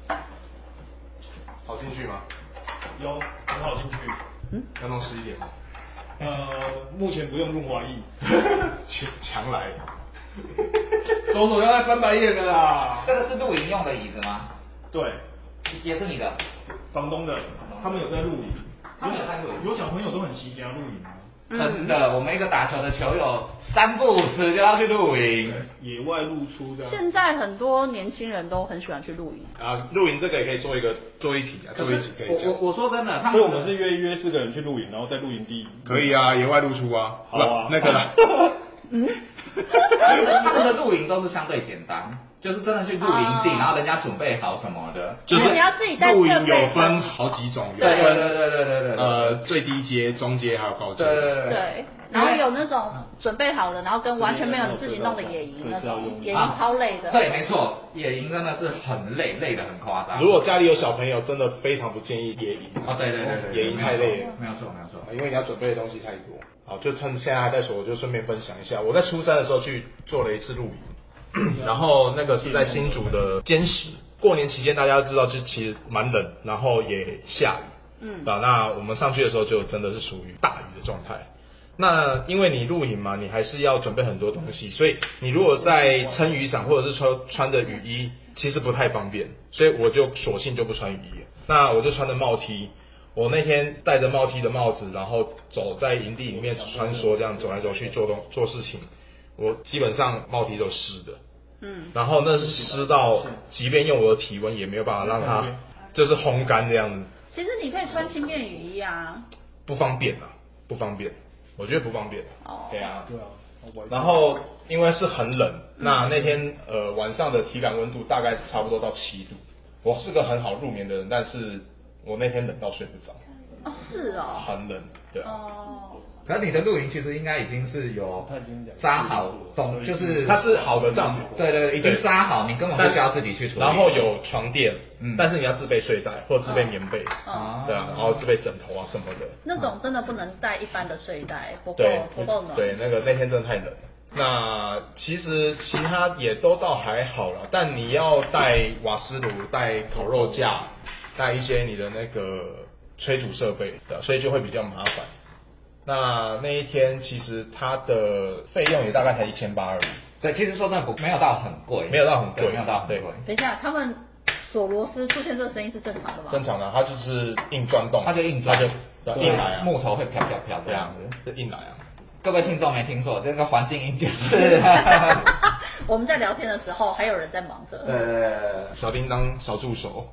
好进去吗？ 有，很好进去。 嗯， 要弄湿一点吗？ 呃，目前不用润滑液。 强强来。 手手要来翻白眼的啦。 这个是露营用的椅子吗？ 对， 也是你的。 房东的，他们有在露营。 他们有在露营。 有小朋友都很喜欢露营啊。 真的，我们一个打球的球友三不五时就要去露营， 野外露出的。 现在很多年轻人都很喜欢去露营。 啊，露营这个也可以做一个做一题啊，做一题可以讲。 我我我说真的，他们所以我们是约约四个人去露营，然后在露营地。 可以啊，野外露出啊。 好啊， 那个啦。 嗯。 这个露营都是相对简单。就是真的去露营地，然后人家准备好什么的， 就是你要自己带露营有分好几种， 对对对对对对对， 呃，最低阶、中阶还有高阶， 对对对对，然后有那种准备好的，然后跟完全没有你自己弄的野营那种，野营超累的。 对，没错，野营真的是很累，累得很夸张。 如果家里有小朋友，真的非常不建议野营。 哦，对对对对， 野营太累了， 没有错没有错， 因为你要准备的东西太多。好，就趁现在还在说，我就顺便分享一下，我在初三的时候去做了一次露营。然后那个是在新竹的尖石，过年期间大家都知道，就其实蛮冷，然后也下雨，嗯，啊，那我们上去的时候就真的是属于大雨的状态。那因为你露营嘛，你还是要准备很多东西，所以你如果在撑雨伞或者是穿穿着雨衣，其实不太方便，所以我就索性就不穿雨衣了。那我就穿着帽 T， 我那天戴着帽 T 的帽子，然后走在营地里面穿梭，这样走来走去做东做事情。我基本上帽 T 都湿的，嗯，然后那是湿到，即便用我的体温也没有办法让它就是烘干这样子。 其实你可以穿轻便雨衣啊。 不方便啊，不方便，我觉得不方便。 哦。 对啊。 对啊。 然后因为是很冷，那那天呃晚上的体感温度大概差不多到七度。我是个很好入眠的人，但是我那天冷到睡不着。 哦，是哦。 很冷，对啊。 哦。 可是你的露营其实应该已经是有扎好东，就是它是好的帐篷， 对对，已经扎好，你根本不需要自己去处理。 然后有床垫， 嗯， 但是你要自备睡袋或者自备棉被， 啊， 对啊，然后自备枕头啊什么的。 那种真的不能带一般的睡袋，不够不够暖。 对，那个那天真的太冷了。那其实其他也都倒还好啦，但你要带瓦斯炉、带烤肉架、带一些你的那个炊煮设备的，所以就会比较麻烦。那那一天其实它的费用也大概才一千八而已。 对，其实说真的不没有到很贵， 没有到很贵， 没有到很贵。 等一下，他们锁螺丝出现这个声音是正常的吗？ 正常的，它就是硬钻洞， 它就硬钻， 它就硬来啊， 木头会飘飘飘这样子，就硬来啊。 各位听众没听错，这个环境音就是。 我们在聊天的时候，还有人在忙着。 呃， 小叮当小助手。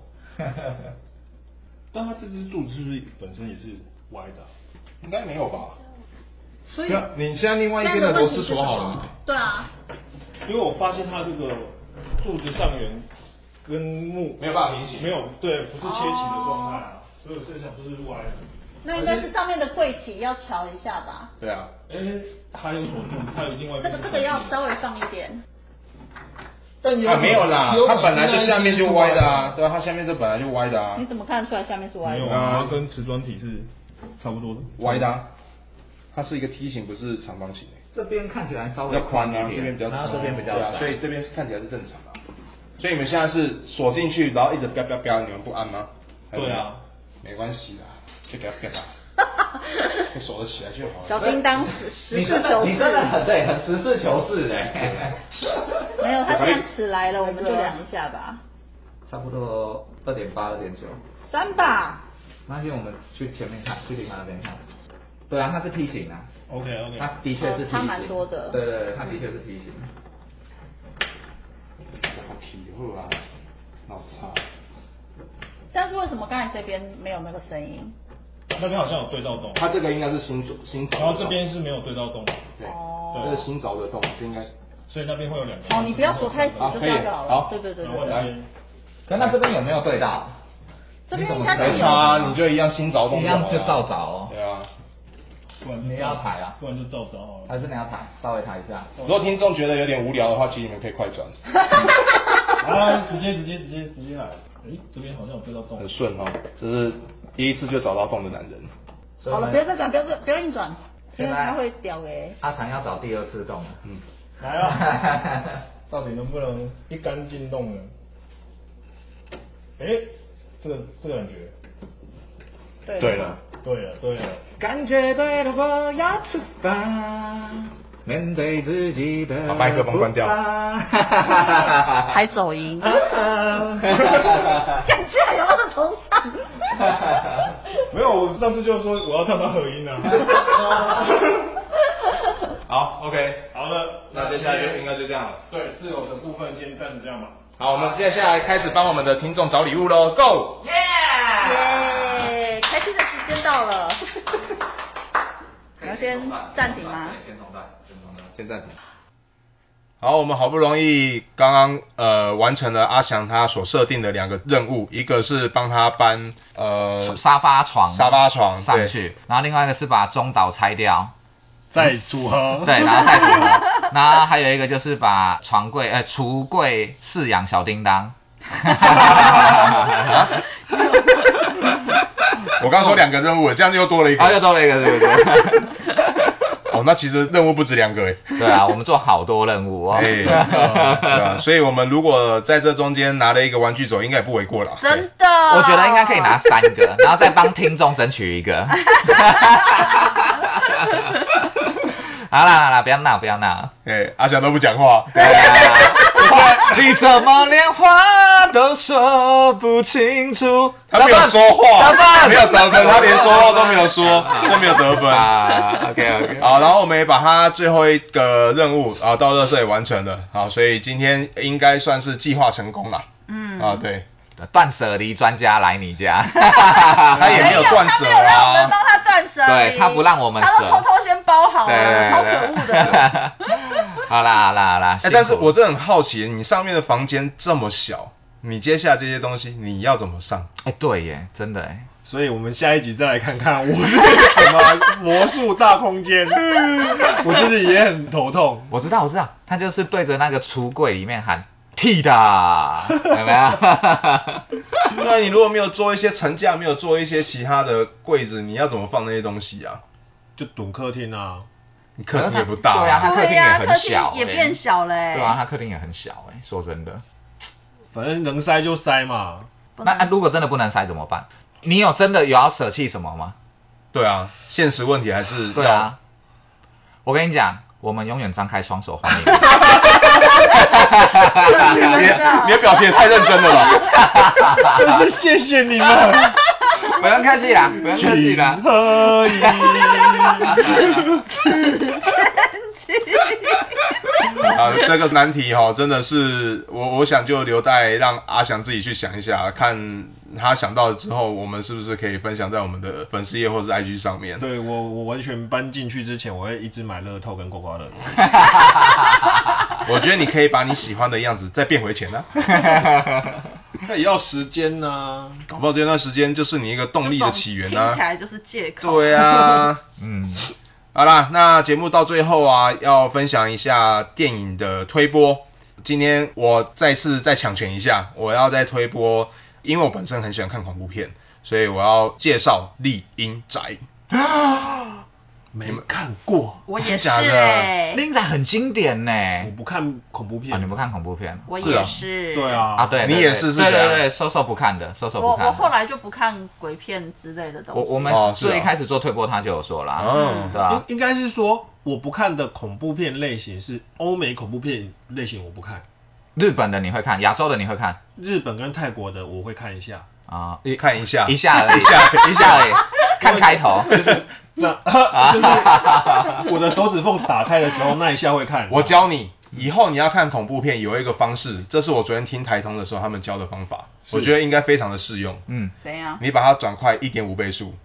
但它这只柱子是不是本身也是歪的？ 应该没有吧？ 所以你现在另外一边的螺丝锁好了吗？ 对啊。 因为我发现它这个柱子上缘跟木没有办法平行， 没有对，不是切齐的状态啊，所以我在想这是歪的。 那应该是上面的柜体要调一下吧？ 对啊。 哎，还有锁住，还有另外一这个这个要稍微放一点。 啊没有啦，它本来就下面就歪的啊，对啊，它下面这本来就歪的啊。 你怎么看得出来下面是歪的？ 没有啊，跟瓷砖体是差不多的。 歪的啊，它是一个梯形，不是长方形。 这边看起来稍微比较宽啊，这边比较然后这边比较窄，所以这边是看起来是正常的。所以你们现在是锁进去，然后一直飙飙飙，你们不安吗？ 对啊， 没关系啦，就飙飙。就锁得起来就好了。 小叮当实实事求是， 你真的很对，很实事求是哎。 没有，他既然迟来了，我们就量一下吧。 差不多二点八、二点九。 三吧。 那就我们去前面看，去地方那边看。对啊，它是梯形啊。 OK OK。 它的确是梯形。 差蛮多的。 对对对，它的确是梯形。 好皮厚啊，好差。 但是为什么刚才这边没有那个声音？ 那边好像有对到洞。 它这个应该是新新凿。 然后这边是没有对到洞。 对。 哦。 这是新凿的洞，这应该。 所以那边会有两个。 哦，你不要锁太死，就这样就好了。 好。 对对对对。 来。 可那这边有没有对到？ 这边应该没差，你就一样新凿洞， 一样就照凿哦。 对啊。 不然你要抬啊， 不然就照着好了。 还是你要抬，稍微抬一下。 如果听众觉得有点无聊的话，其实你们可以快转。 啊，直接直接直接直接来。哎，这边好像有对到洞。 很顺哦，这是第一次就找到洞的男人。 好了，不要再转，不要再不要硬转，因为他会掉诶。 阿强要找第二次洞了。 嗯。 来啊！到底能不能一杆进洞呢？哎，这个这个感觉。 对。 对了。 对了，对了。 感觉对了，我要出发，面对自己的。 把麦克风关掉。 还走音。感觉还有他的头上。 没有，我上次就说我要唱到合音啊。 好 ，OK， 好的， 那接下来就应该就这样了。 对，自由的部分先暂时这样吧。 好，我们接下来开始帮我们的听众找礼物喽 ，Go！ 耶！耶！开心的时间到了。你要先暂停吗？ 先中断，先中断， 先暂停。好，我们好不容易刚刚呃完成了阿翔他所设定的两个任务，一个是帮他搬呃沙发床沙发床上去，然后另外一个是把中岛拆掉。 再组合， 对，然后再组合，然后还有一个就是把床柜、呃橱柜饲养小叮当。 我刚说两个任务，这样又多了一个， 啊，又多了一个，对不对？ 哦，那其实任务不止两个诶。 对啊，我们做好多任务哦。哎， 对啊，所以我们如果在这中间拿了一个玩具走，应该也不为过了。 真的， 我觉得应该可以拿三个，然后再帮听众争取一个。好啦好啦，不要闹不要闹。 哎，阿翔都不讲话。 对啊，你怎么连话都说不清楚？ 他没有说话，没有得分，他连说话都没有说，这没有得分。 啊 ，OK OK。 好，然后我们也把他最后一个任务啊，到垃圾也完成了。好，所以今天应该算是计划成功了。嗯。啊，对。 断舍离专家来你家， 他也没有断舍啊， 他没有让我们帮他断舍离， 对他不让我们舍， 他都偷偷先包好了，超可恶的。 好啦好啦好啦， 哎，但是我真的很好奇，你上面的房间这么小，你接下这些东西你要怎么上？ 哎，对耶，真的哎。 所以我们下一集再来看看我是怎么魔术大空间，我自己也很头痛。 我知道我知道，他就是对着那个橱柜里面喊。屁的，有没有？ 那你如果没有做一些层架，没有做一些其他的柜子，你要怎么放那些东西啊？ 就堵客厅啊， 你客厅也不大、啊， 对啊，他客厅也很小、欸， 也变小了、欸， 对啊，他客厅也很小、欸，说真的， 反正能塞就塞嘛。 那、啊、如果真的不能塞怎么办？你有真的有要舍弃什么吗？ 对啊，现实问题还是对啊。我跟你讲，我们永远张开双手欢迎你。 你你的表情也太认真了吧！ 真是谢谢你们， 不用客气啦，不用客气啦。 可以。 啊，这个难题哈、哦，真的是我我想就留待让阿翔自己去想一下，看他想到之后，我们是不是可以分享在我们的粉丝页或是 I G 上面。 对我我完全搬进去之前，我会一直买乐透跟刮刮乐。 我觉得你可以把你喜欢的样子再变回钱啊。 那也要时间呐、啊， 搞不好这段时间就是你一个动力的起源啊。 听起来就是借口。 对啊，嗯。好啦，那节目到最后啊，要分享一下电影的推播。今天我再次再抢权一下，我要再推播，因为我本身很喜欢看恐怖片，所以我要介绍《丽英宅》。 没看过， 我也是哎， 丽英宅很经典呢。 我不看恐怖片， 啊，你不看恐怖片？ 我也是。 对啊， 啊对， 你也是是对对对，瘦瘦不看的，瘦瘦不看。 我我后来就不看鬼片之类的东西。 我我们最一开始做推播他就有说啦，嗯，对吧？ 应应该是说我不看的恐怖片类型是欧美恐怖片类型，我不看。 日本的你会看，亚洲的你会看？ 日本跟泰国的我会看一下。 啊， 看一下， 一下而已，一下一下而已，看开头。 就是这样，就是我的手指缝打开的时候，那一下会看。 我教你，以后你要看恐怖片有一个方式，这是我昨天听台通的时候他们教的方法，我觉得应该非常的适用。 嗯， 怎样？ 你把它转快 一点五 倍速。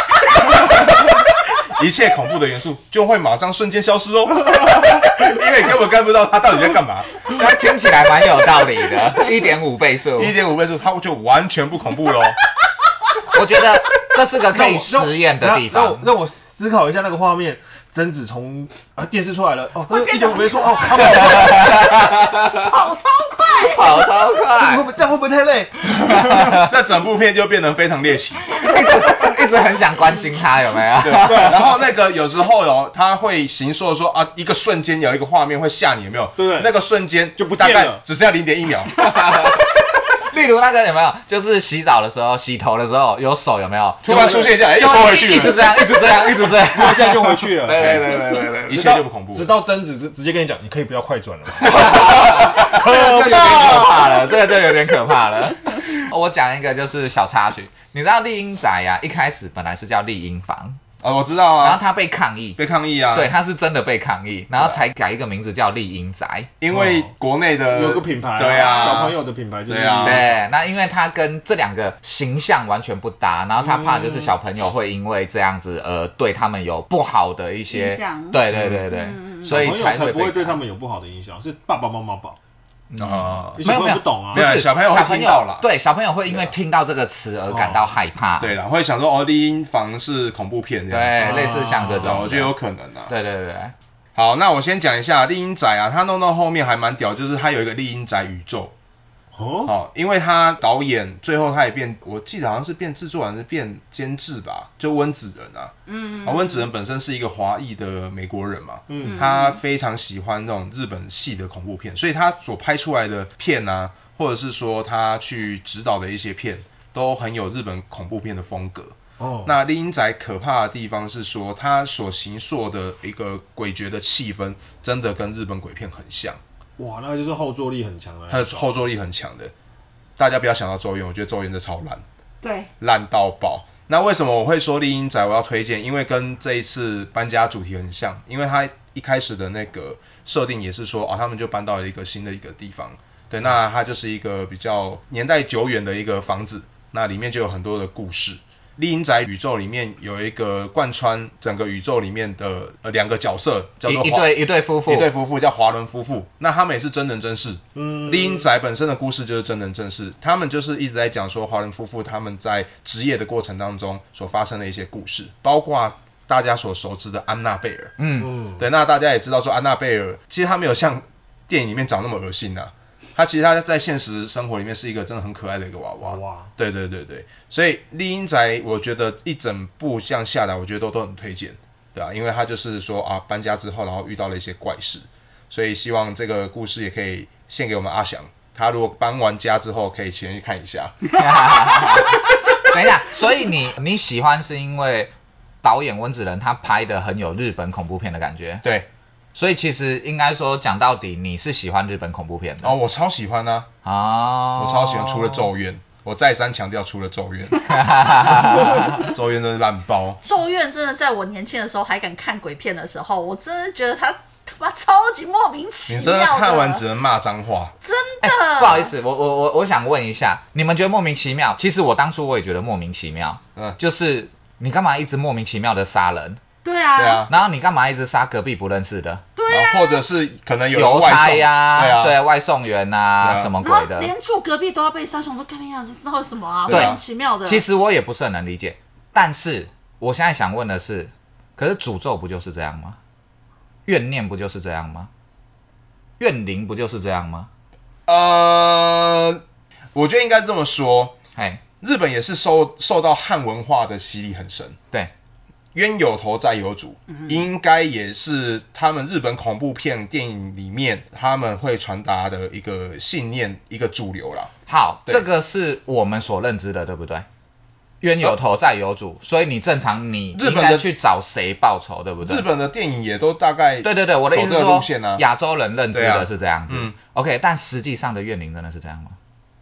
一切恐怖的元素就会马上瞬间消失哦，因为你根本看不到它到底在干嘛。 它听起来蛮有道理的， 一点五 倍速一点五 倍速它就完全不恐怖咯。 我觉得这是个可以实验的地方。 让我让我思考一下那个画面，贞子从啊电视出来了，哦，一点五倍速，哦，他们跑超快， 跑超快， 会不会这样会不会太累？ 这整部片就变得非常猎奇， 一直一直很想关心他，有没有？ 对对。然后那个有时候哦，他会形塑说啊，一个瞬间有一个画面会吓你，有没有？ 对。 那个瞬间就不见了， 只剩下零点一秒。 例如那个有没有，就是洗澡的时候、洗头的时候，有手有没有突然出现一下，哎，又缩回去了， 一直这样，一直这样，一直这样， 一下就回去了。 对对对对对对， 一切就不恐怖。 直到贞子直接跟你讲，你可以不要快转了。 这个有点可怕了，这个就有点可怕了。我讲一个就是小插曲，你知道丽英宅啊，一开始本来是叫丽英房。 啊、哦，我知道啊。 然后他被抗议， 被抗议啊。 对，他是真的被抗议，然后才改一个名字叫丽英宅， 因为国内的、 哦、有个品牌、啊， 对啊， 小朋友的品牌就是对啊， 对，那因为他跟这两个形象完全不搭，然后他怕就是小朋友会因为这样子呃对他们有不好的一些影响， 对对对对，嗯、所以才会不会对他们有不好的影响，是爸爸妈妈吧。 啊、 嗯，小朋友不懂啊， 不是小朋友会听到啦， 对，小朋友会因为听到这个词而感到害怕， 对啦，会想说哦，丽英房是恐怖片这样子， 对，类似像这种， 我觉得有可能啊， 对对对。 好，那我先讲一下丽英宅啊，他弄到后面还蛮屌，就是他有一个丽英宅宇宙。哦，哦，因为他导演最后他也变，我记得好像是变制作人，是变监制吧，就温子仁啊，嗯，啊，温子仁本身是一个华裔的美国人嘛，嗯，他非常喜欢那种日本系的恐怖片，所以他所拍出来的片啊，或者是说他去指导的一些片，都很有日本恐怖片的风格。哦，那丽英宅可怕的地方是说，他所形塑的一个诡谲的气氛，真的跟日本鬼片很像。 哇，那就是后坐力很强的， 它的后坐力很强的，大家不要想到咒怨，我觉得咒怨这超烂， 对， 烂到爆。那为什么我会说丽英宅我要推荐？因为跟这一次搬家主题很像，因为它一开始的那个设定也是说，啊，他们就搬到了一个新的一个地方，对，那它就是一个比较年代久远的一个房子，那里面就有很多的故事。丽英宅宇宙里面有一个贯穿整个宇宙里面的呃两个角色，叫做一对一对夫妇， 一对夫妇叫华伦夫妇。那他们也是真人真事。嗯，丽英宅本身的故事就是真人真事，他们就是一直在讲说华伦夫妇他们在职业的过程当中所发生的一些故事，包括大家所熟知的安娜贝尔。嗯，对，那大家也知道说安娜贝尔其实她没有像电影里面长那么恶心啊。他其实他在现实生活里面是一个真的很可爱的一个娃娃，娃对对对对，所以丽英宅我觉得一整部这样下来，我觉得都都很推荐，对啊，因为他就是说啊搬家之后，然后遇到了一些怪事，所以希望这个故事也可以献给我们阿翔，他如果搬完家之后可以先去看一下。 等一下，所以你你喜欢是因为导演温子仁他拍的很有日本恐怖片的感觉？ 对。 所以其实应该说讲到底，你是喜欢日本恐怖片的哦，我超喜欢啊！ 哦， 我超喜欢，除了咒怨，我再三强调，除了咒怨，咒怨真是烂爆。 咒怨真的在我年轻的时候还敢看鬼片的时候，我真的觉得他他妈超级莫名其妙的。 你真的看完只能骂脏话， 真的、 欸。不好意思，我我我我想问一下，你们觉得莫名其妙？其实我当初我也觉得莫名其妙，嗯，就是你干嘛一直莫名其妙的杀人？ 对啊， 对啊， 然后你干嘛一直杀隔壁不认识的？ 对啊， 或者是可能有邮差呀、 啊，对啊， 对外送员啊，啊什么鬼的， 连住隔壁都要被杀，想说干那样子，知道什么啊？莫名其妙的。 其实我也不是很能理解，但是我现在想问的是，可是诅咒不就是这样吗？怨念不就是这样吗？怨灵不就是这样吗？ 呃，我觉得应该这么说， 哎， 日本也是受受到汉文化的洗礼很深， 对。 冤有头债有主，嗯、应该也是他们日本恐怖片电影里面他们会传达的一个信念，一个主流啦。 好，这个是我们所认知的，对不对？冤有头债有主，所以你正常你应该去找谁报仇，对不对？ 日本的电影也都大概对对对，我的意思是说， 路线啊， 亚洲人认知的是这样子。啊嗯、OK， 但实际上的怨灵真的是这样吗？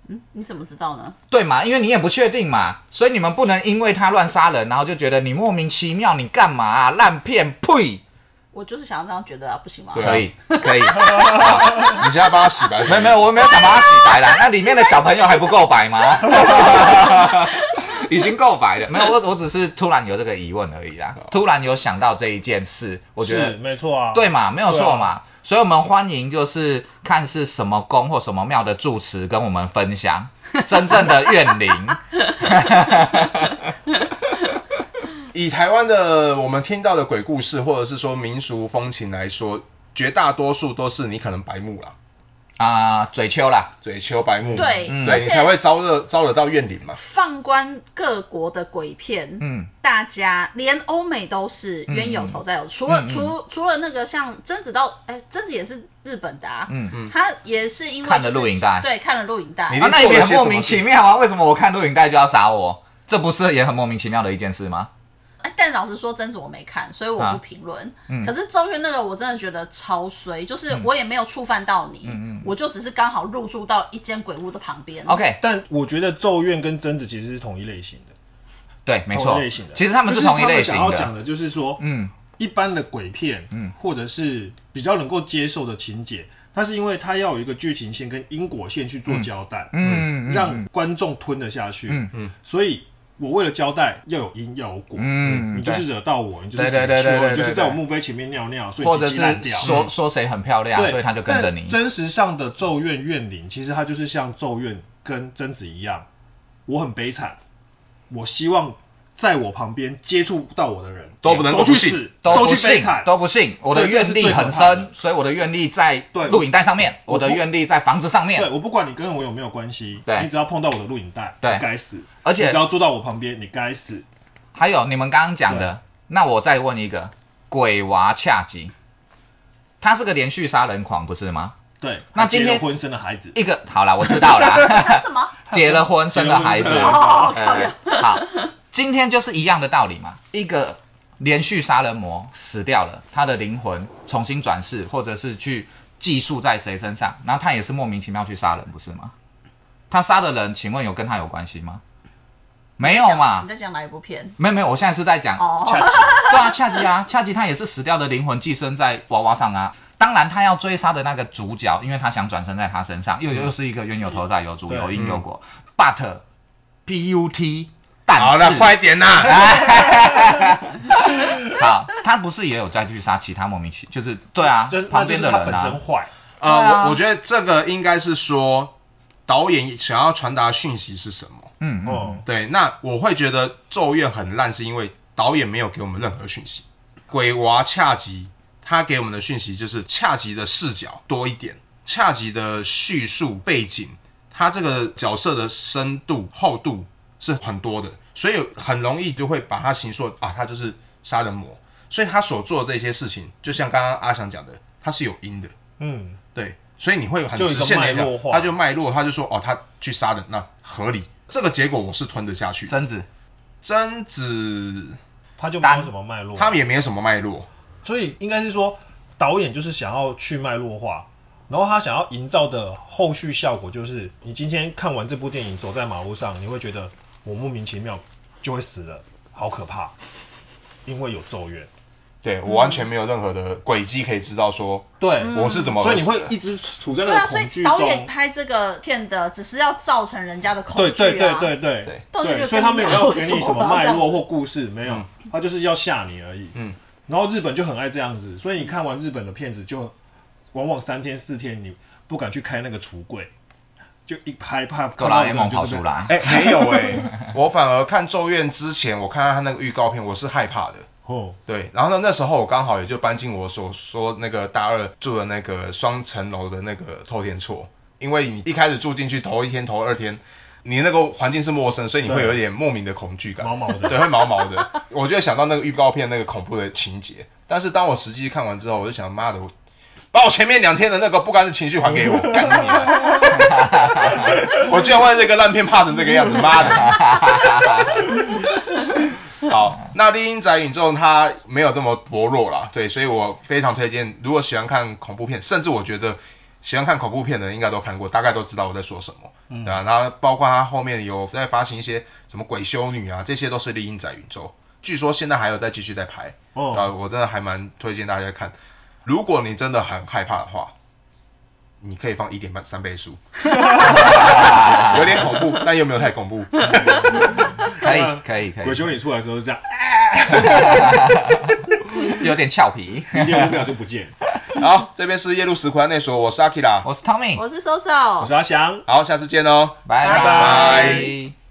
嗯，你怎么知道呢？ 对嘛，因为你也不确定嘛，所以你们不能因为他乱杀人，然后就觉得你莫名其妙，你干嘛啊？烂片，呸！ 我就是想要这样觉得啊，不行吗？ 可以，可以。 你现在帮他洗白？ 没有没有，我没有想帮他洗白啦。那里面的小朋友还不够白吗？已经够白了。没有，我我只是突然有这个疑问而已啦。突然有想到这一件事，我觉得是没错啊， 对嘛，没有错嘛。啊、所以我们欢迎就是看是什么宫或什么庙的住持跟我们分享真正的怨灵。 以台湾的我们听到的鬼故事，或者是说民俗风情来说，绝大多数都是你可能白目啦， 啊、呃，嘴丘啦， 嘴丘白目， 对， 嗯、对你才会招惹招惹到怨灵嘛。 放观各国的鬼片，嗯，大家连欧美都是冤有头债有，除了、嗯、除除了那个像贞子到，哎，贞子也是日本的啊，嗯嗯，他也是因为、就是、 看了录影带， 对，看了录影带， 啊，那也很莫名其妙啊，为什么我看录影带就要杀我？这不是也很莫名其妙的一件事吗？ 但老实说，贞子我没看，所以我不评论、啊嗯。可是咒怨那个我真的觉得超衰，就是我也没有触犯到你，嗯、我就只是刚好入住到一间鬼屋的旁边。 OK， 但我觉得咒怨跟贞子其实是同一类型的。 对，没错， 同一类型的。 其实他们是同一类型的。 就是他们想要讲的就是说，嗯，一般的鬼片，嗯，或者是比较能够接受的情节，它是因为它要有一个剧情线跟因果线去做交代，嗯，嗯让观众吞得下去，嗯嗯，所以。我为了交代要有因要有果，嗯，你就是惹到我，你就是嘴丘，你就是在我墓碑前面尿尿，所以鸡鸡烂掉。 或者是说说谁很漂亮，所以他就跟着你。 真实上的咒怨怨灵，其实它就是像咒怨跟贞子一样，我很悲惨，我希望在我旁边接触到我的人都不能都去死，都去悲惨， 都不信。我的愿力很深，所以我的愿力在录影带上面，我的愿力在房子上面。 对，我不管你跟我有没有关系，你只要碰到我的录影带， 对， 你该死。 而且你只要坐到我旁边，你该死。 还有你们刚刚讲的，那我再问一个，鬼娃恰吉，他是个连续杀人狂，不是吗？ 对。 那今天结了婚生的孩子， 一个好啦，我知道啦。 什么？ 结了婚生的孩子。 哦， 好，今天就是一样的道理嘛。一个连续杀人魔死掉了，他的灵魂重新转世，或者是去寄宿在谁身上，然后他也是莫名其妙去杀人，不是吗？他杀的人，请问有跟他有关系吗？没有嘛？ 你在讲哪一部片？ 没有没有，我现在是在讲恰吉。 对啊，恰吉啊，恰吉他也是死掉的灵魂寄生在娃娃上啊。当然，他要追杀的那个主角，因为他想转身在他身上，又又是一个冤有头债有主，有因有果。But P U T， 但是好了，快点呐！ 好，他不是也有再去杀其他莫名其就是对啊，旁边的人啊。 他本身坏。 呃，啊、我我觉得这个应该是说。导演想要传达讯息是什么？嗯哦，对，那我会觉得咒怨很烂，是因为导演没有给我们任何讯息。鬼娃恰吉他给我们的讯息就是恰吉的视角多一点，恰吉的叙述背景，他这个角色的深度厚度是很多的，所以很容易就会把他形塑啊，他就是杀人魔，所以他所做的这些事情，就像刚刚阿翔讲的，他是有因的，嗯，对。所以你会很直线的讲，他就脉络，他就说哦，他去杀人，那合理，这个结果我是吞得下去。 贞子， 贞子， 他就没有什么脉络， 他们也没有什么脉络， 所以应该是说导演就是想要去脉络化，然后他想要营造的后续效果就是，你今天看完这部电影，走在马路上，你会觉得我莫名其妙就会死了，好可怕，因为有咒怨。 对，我完全没有任何的轨迹可以知道说， 对， 我是怎么， 所以你会一直处在那个恐惧中。 对啊，所以导演拍这个片的只是要造成人家的恐惧啊。 对对对对对对，对，所以他没有要给你什么脉络或故事，没有，他就是要吓你而已。嗯，然后日本就很爱这样子，所以你看完日本的片子，就往往三天四天你不敢去开那个橱柜。就一拍怕哆啦 A 梦跑出来， 哎、欸，没有哎、欸，我反而看咒怨之前，我看到他那个预告片，我是害怕的。哦，对，然后呢，那时候我刚好也就搬进我所说那个大二住的那个双层楼的那个透天厝，因为你一开始住进去头一天头二天，你那个环境是陌生，所以你会有一点莫名的恐惧感， 毛毛的， 对，会毛毛的。我就想到那个预告片那个恐怖的情节，但是当我实际看完之后，我就想，妈的，我把我前面两天的那个不甘的情绪还给我，干你啊！我居然为这个烂片怕成这个样子，妈的！好，那《厉阴宅宇宙》它没有这么薄弱啦，对，所以我非常推荐，如果喜欢看恐怖片，甚至我觉得喜欢看恐怖片的人应该都看过，大概都知道我在说什么，嗯、对啊，然后包括他后面有在发行一些什么鬼修女啊，这些都是丽英仔宇宙，据说现在还有在继续在拍，哦，啊，我真的还蛮推荐大家看。如果你真的很害怕的话，你可以放一点半三倍速，有点恐怖，但又没有太恐怖， 可以可以可以。 鬼修女出来的时候是这样， 有点俏皮， 六五秒就不见。 好，这边是夜路石窟内所，我是 Akira， 我是 Tommy， 我是 Soso， 我是阿翔， 好，下次见哦， 拜拜。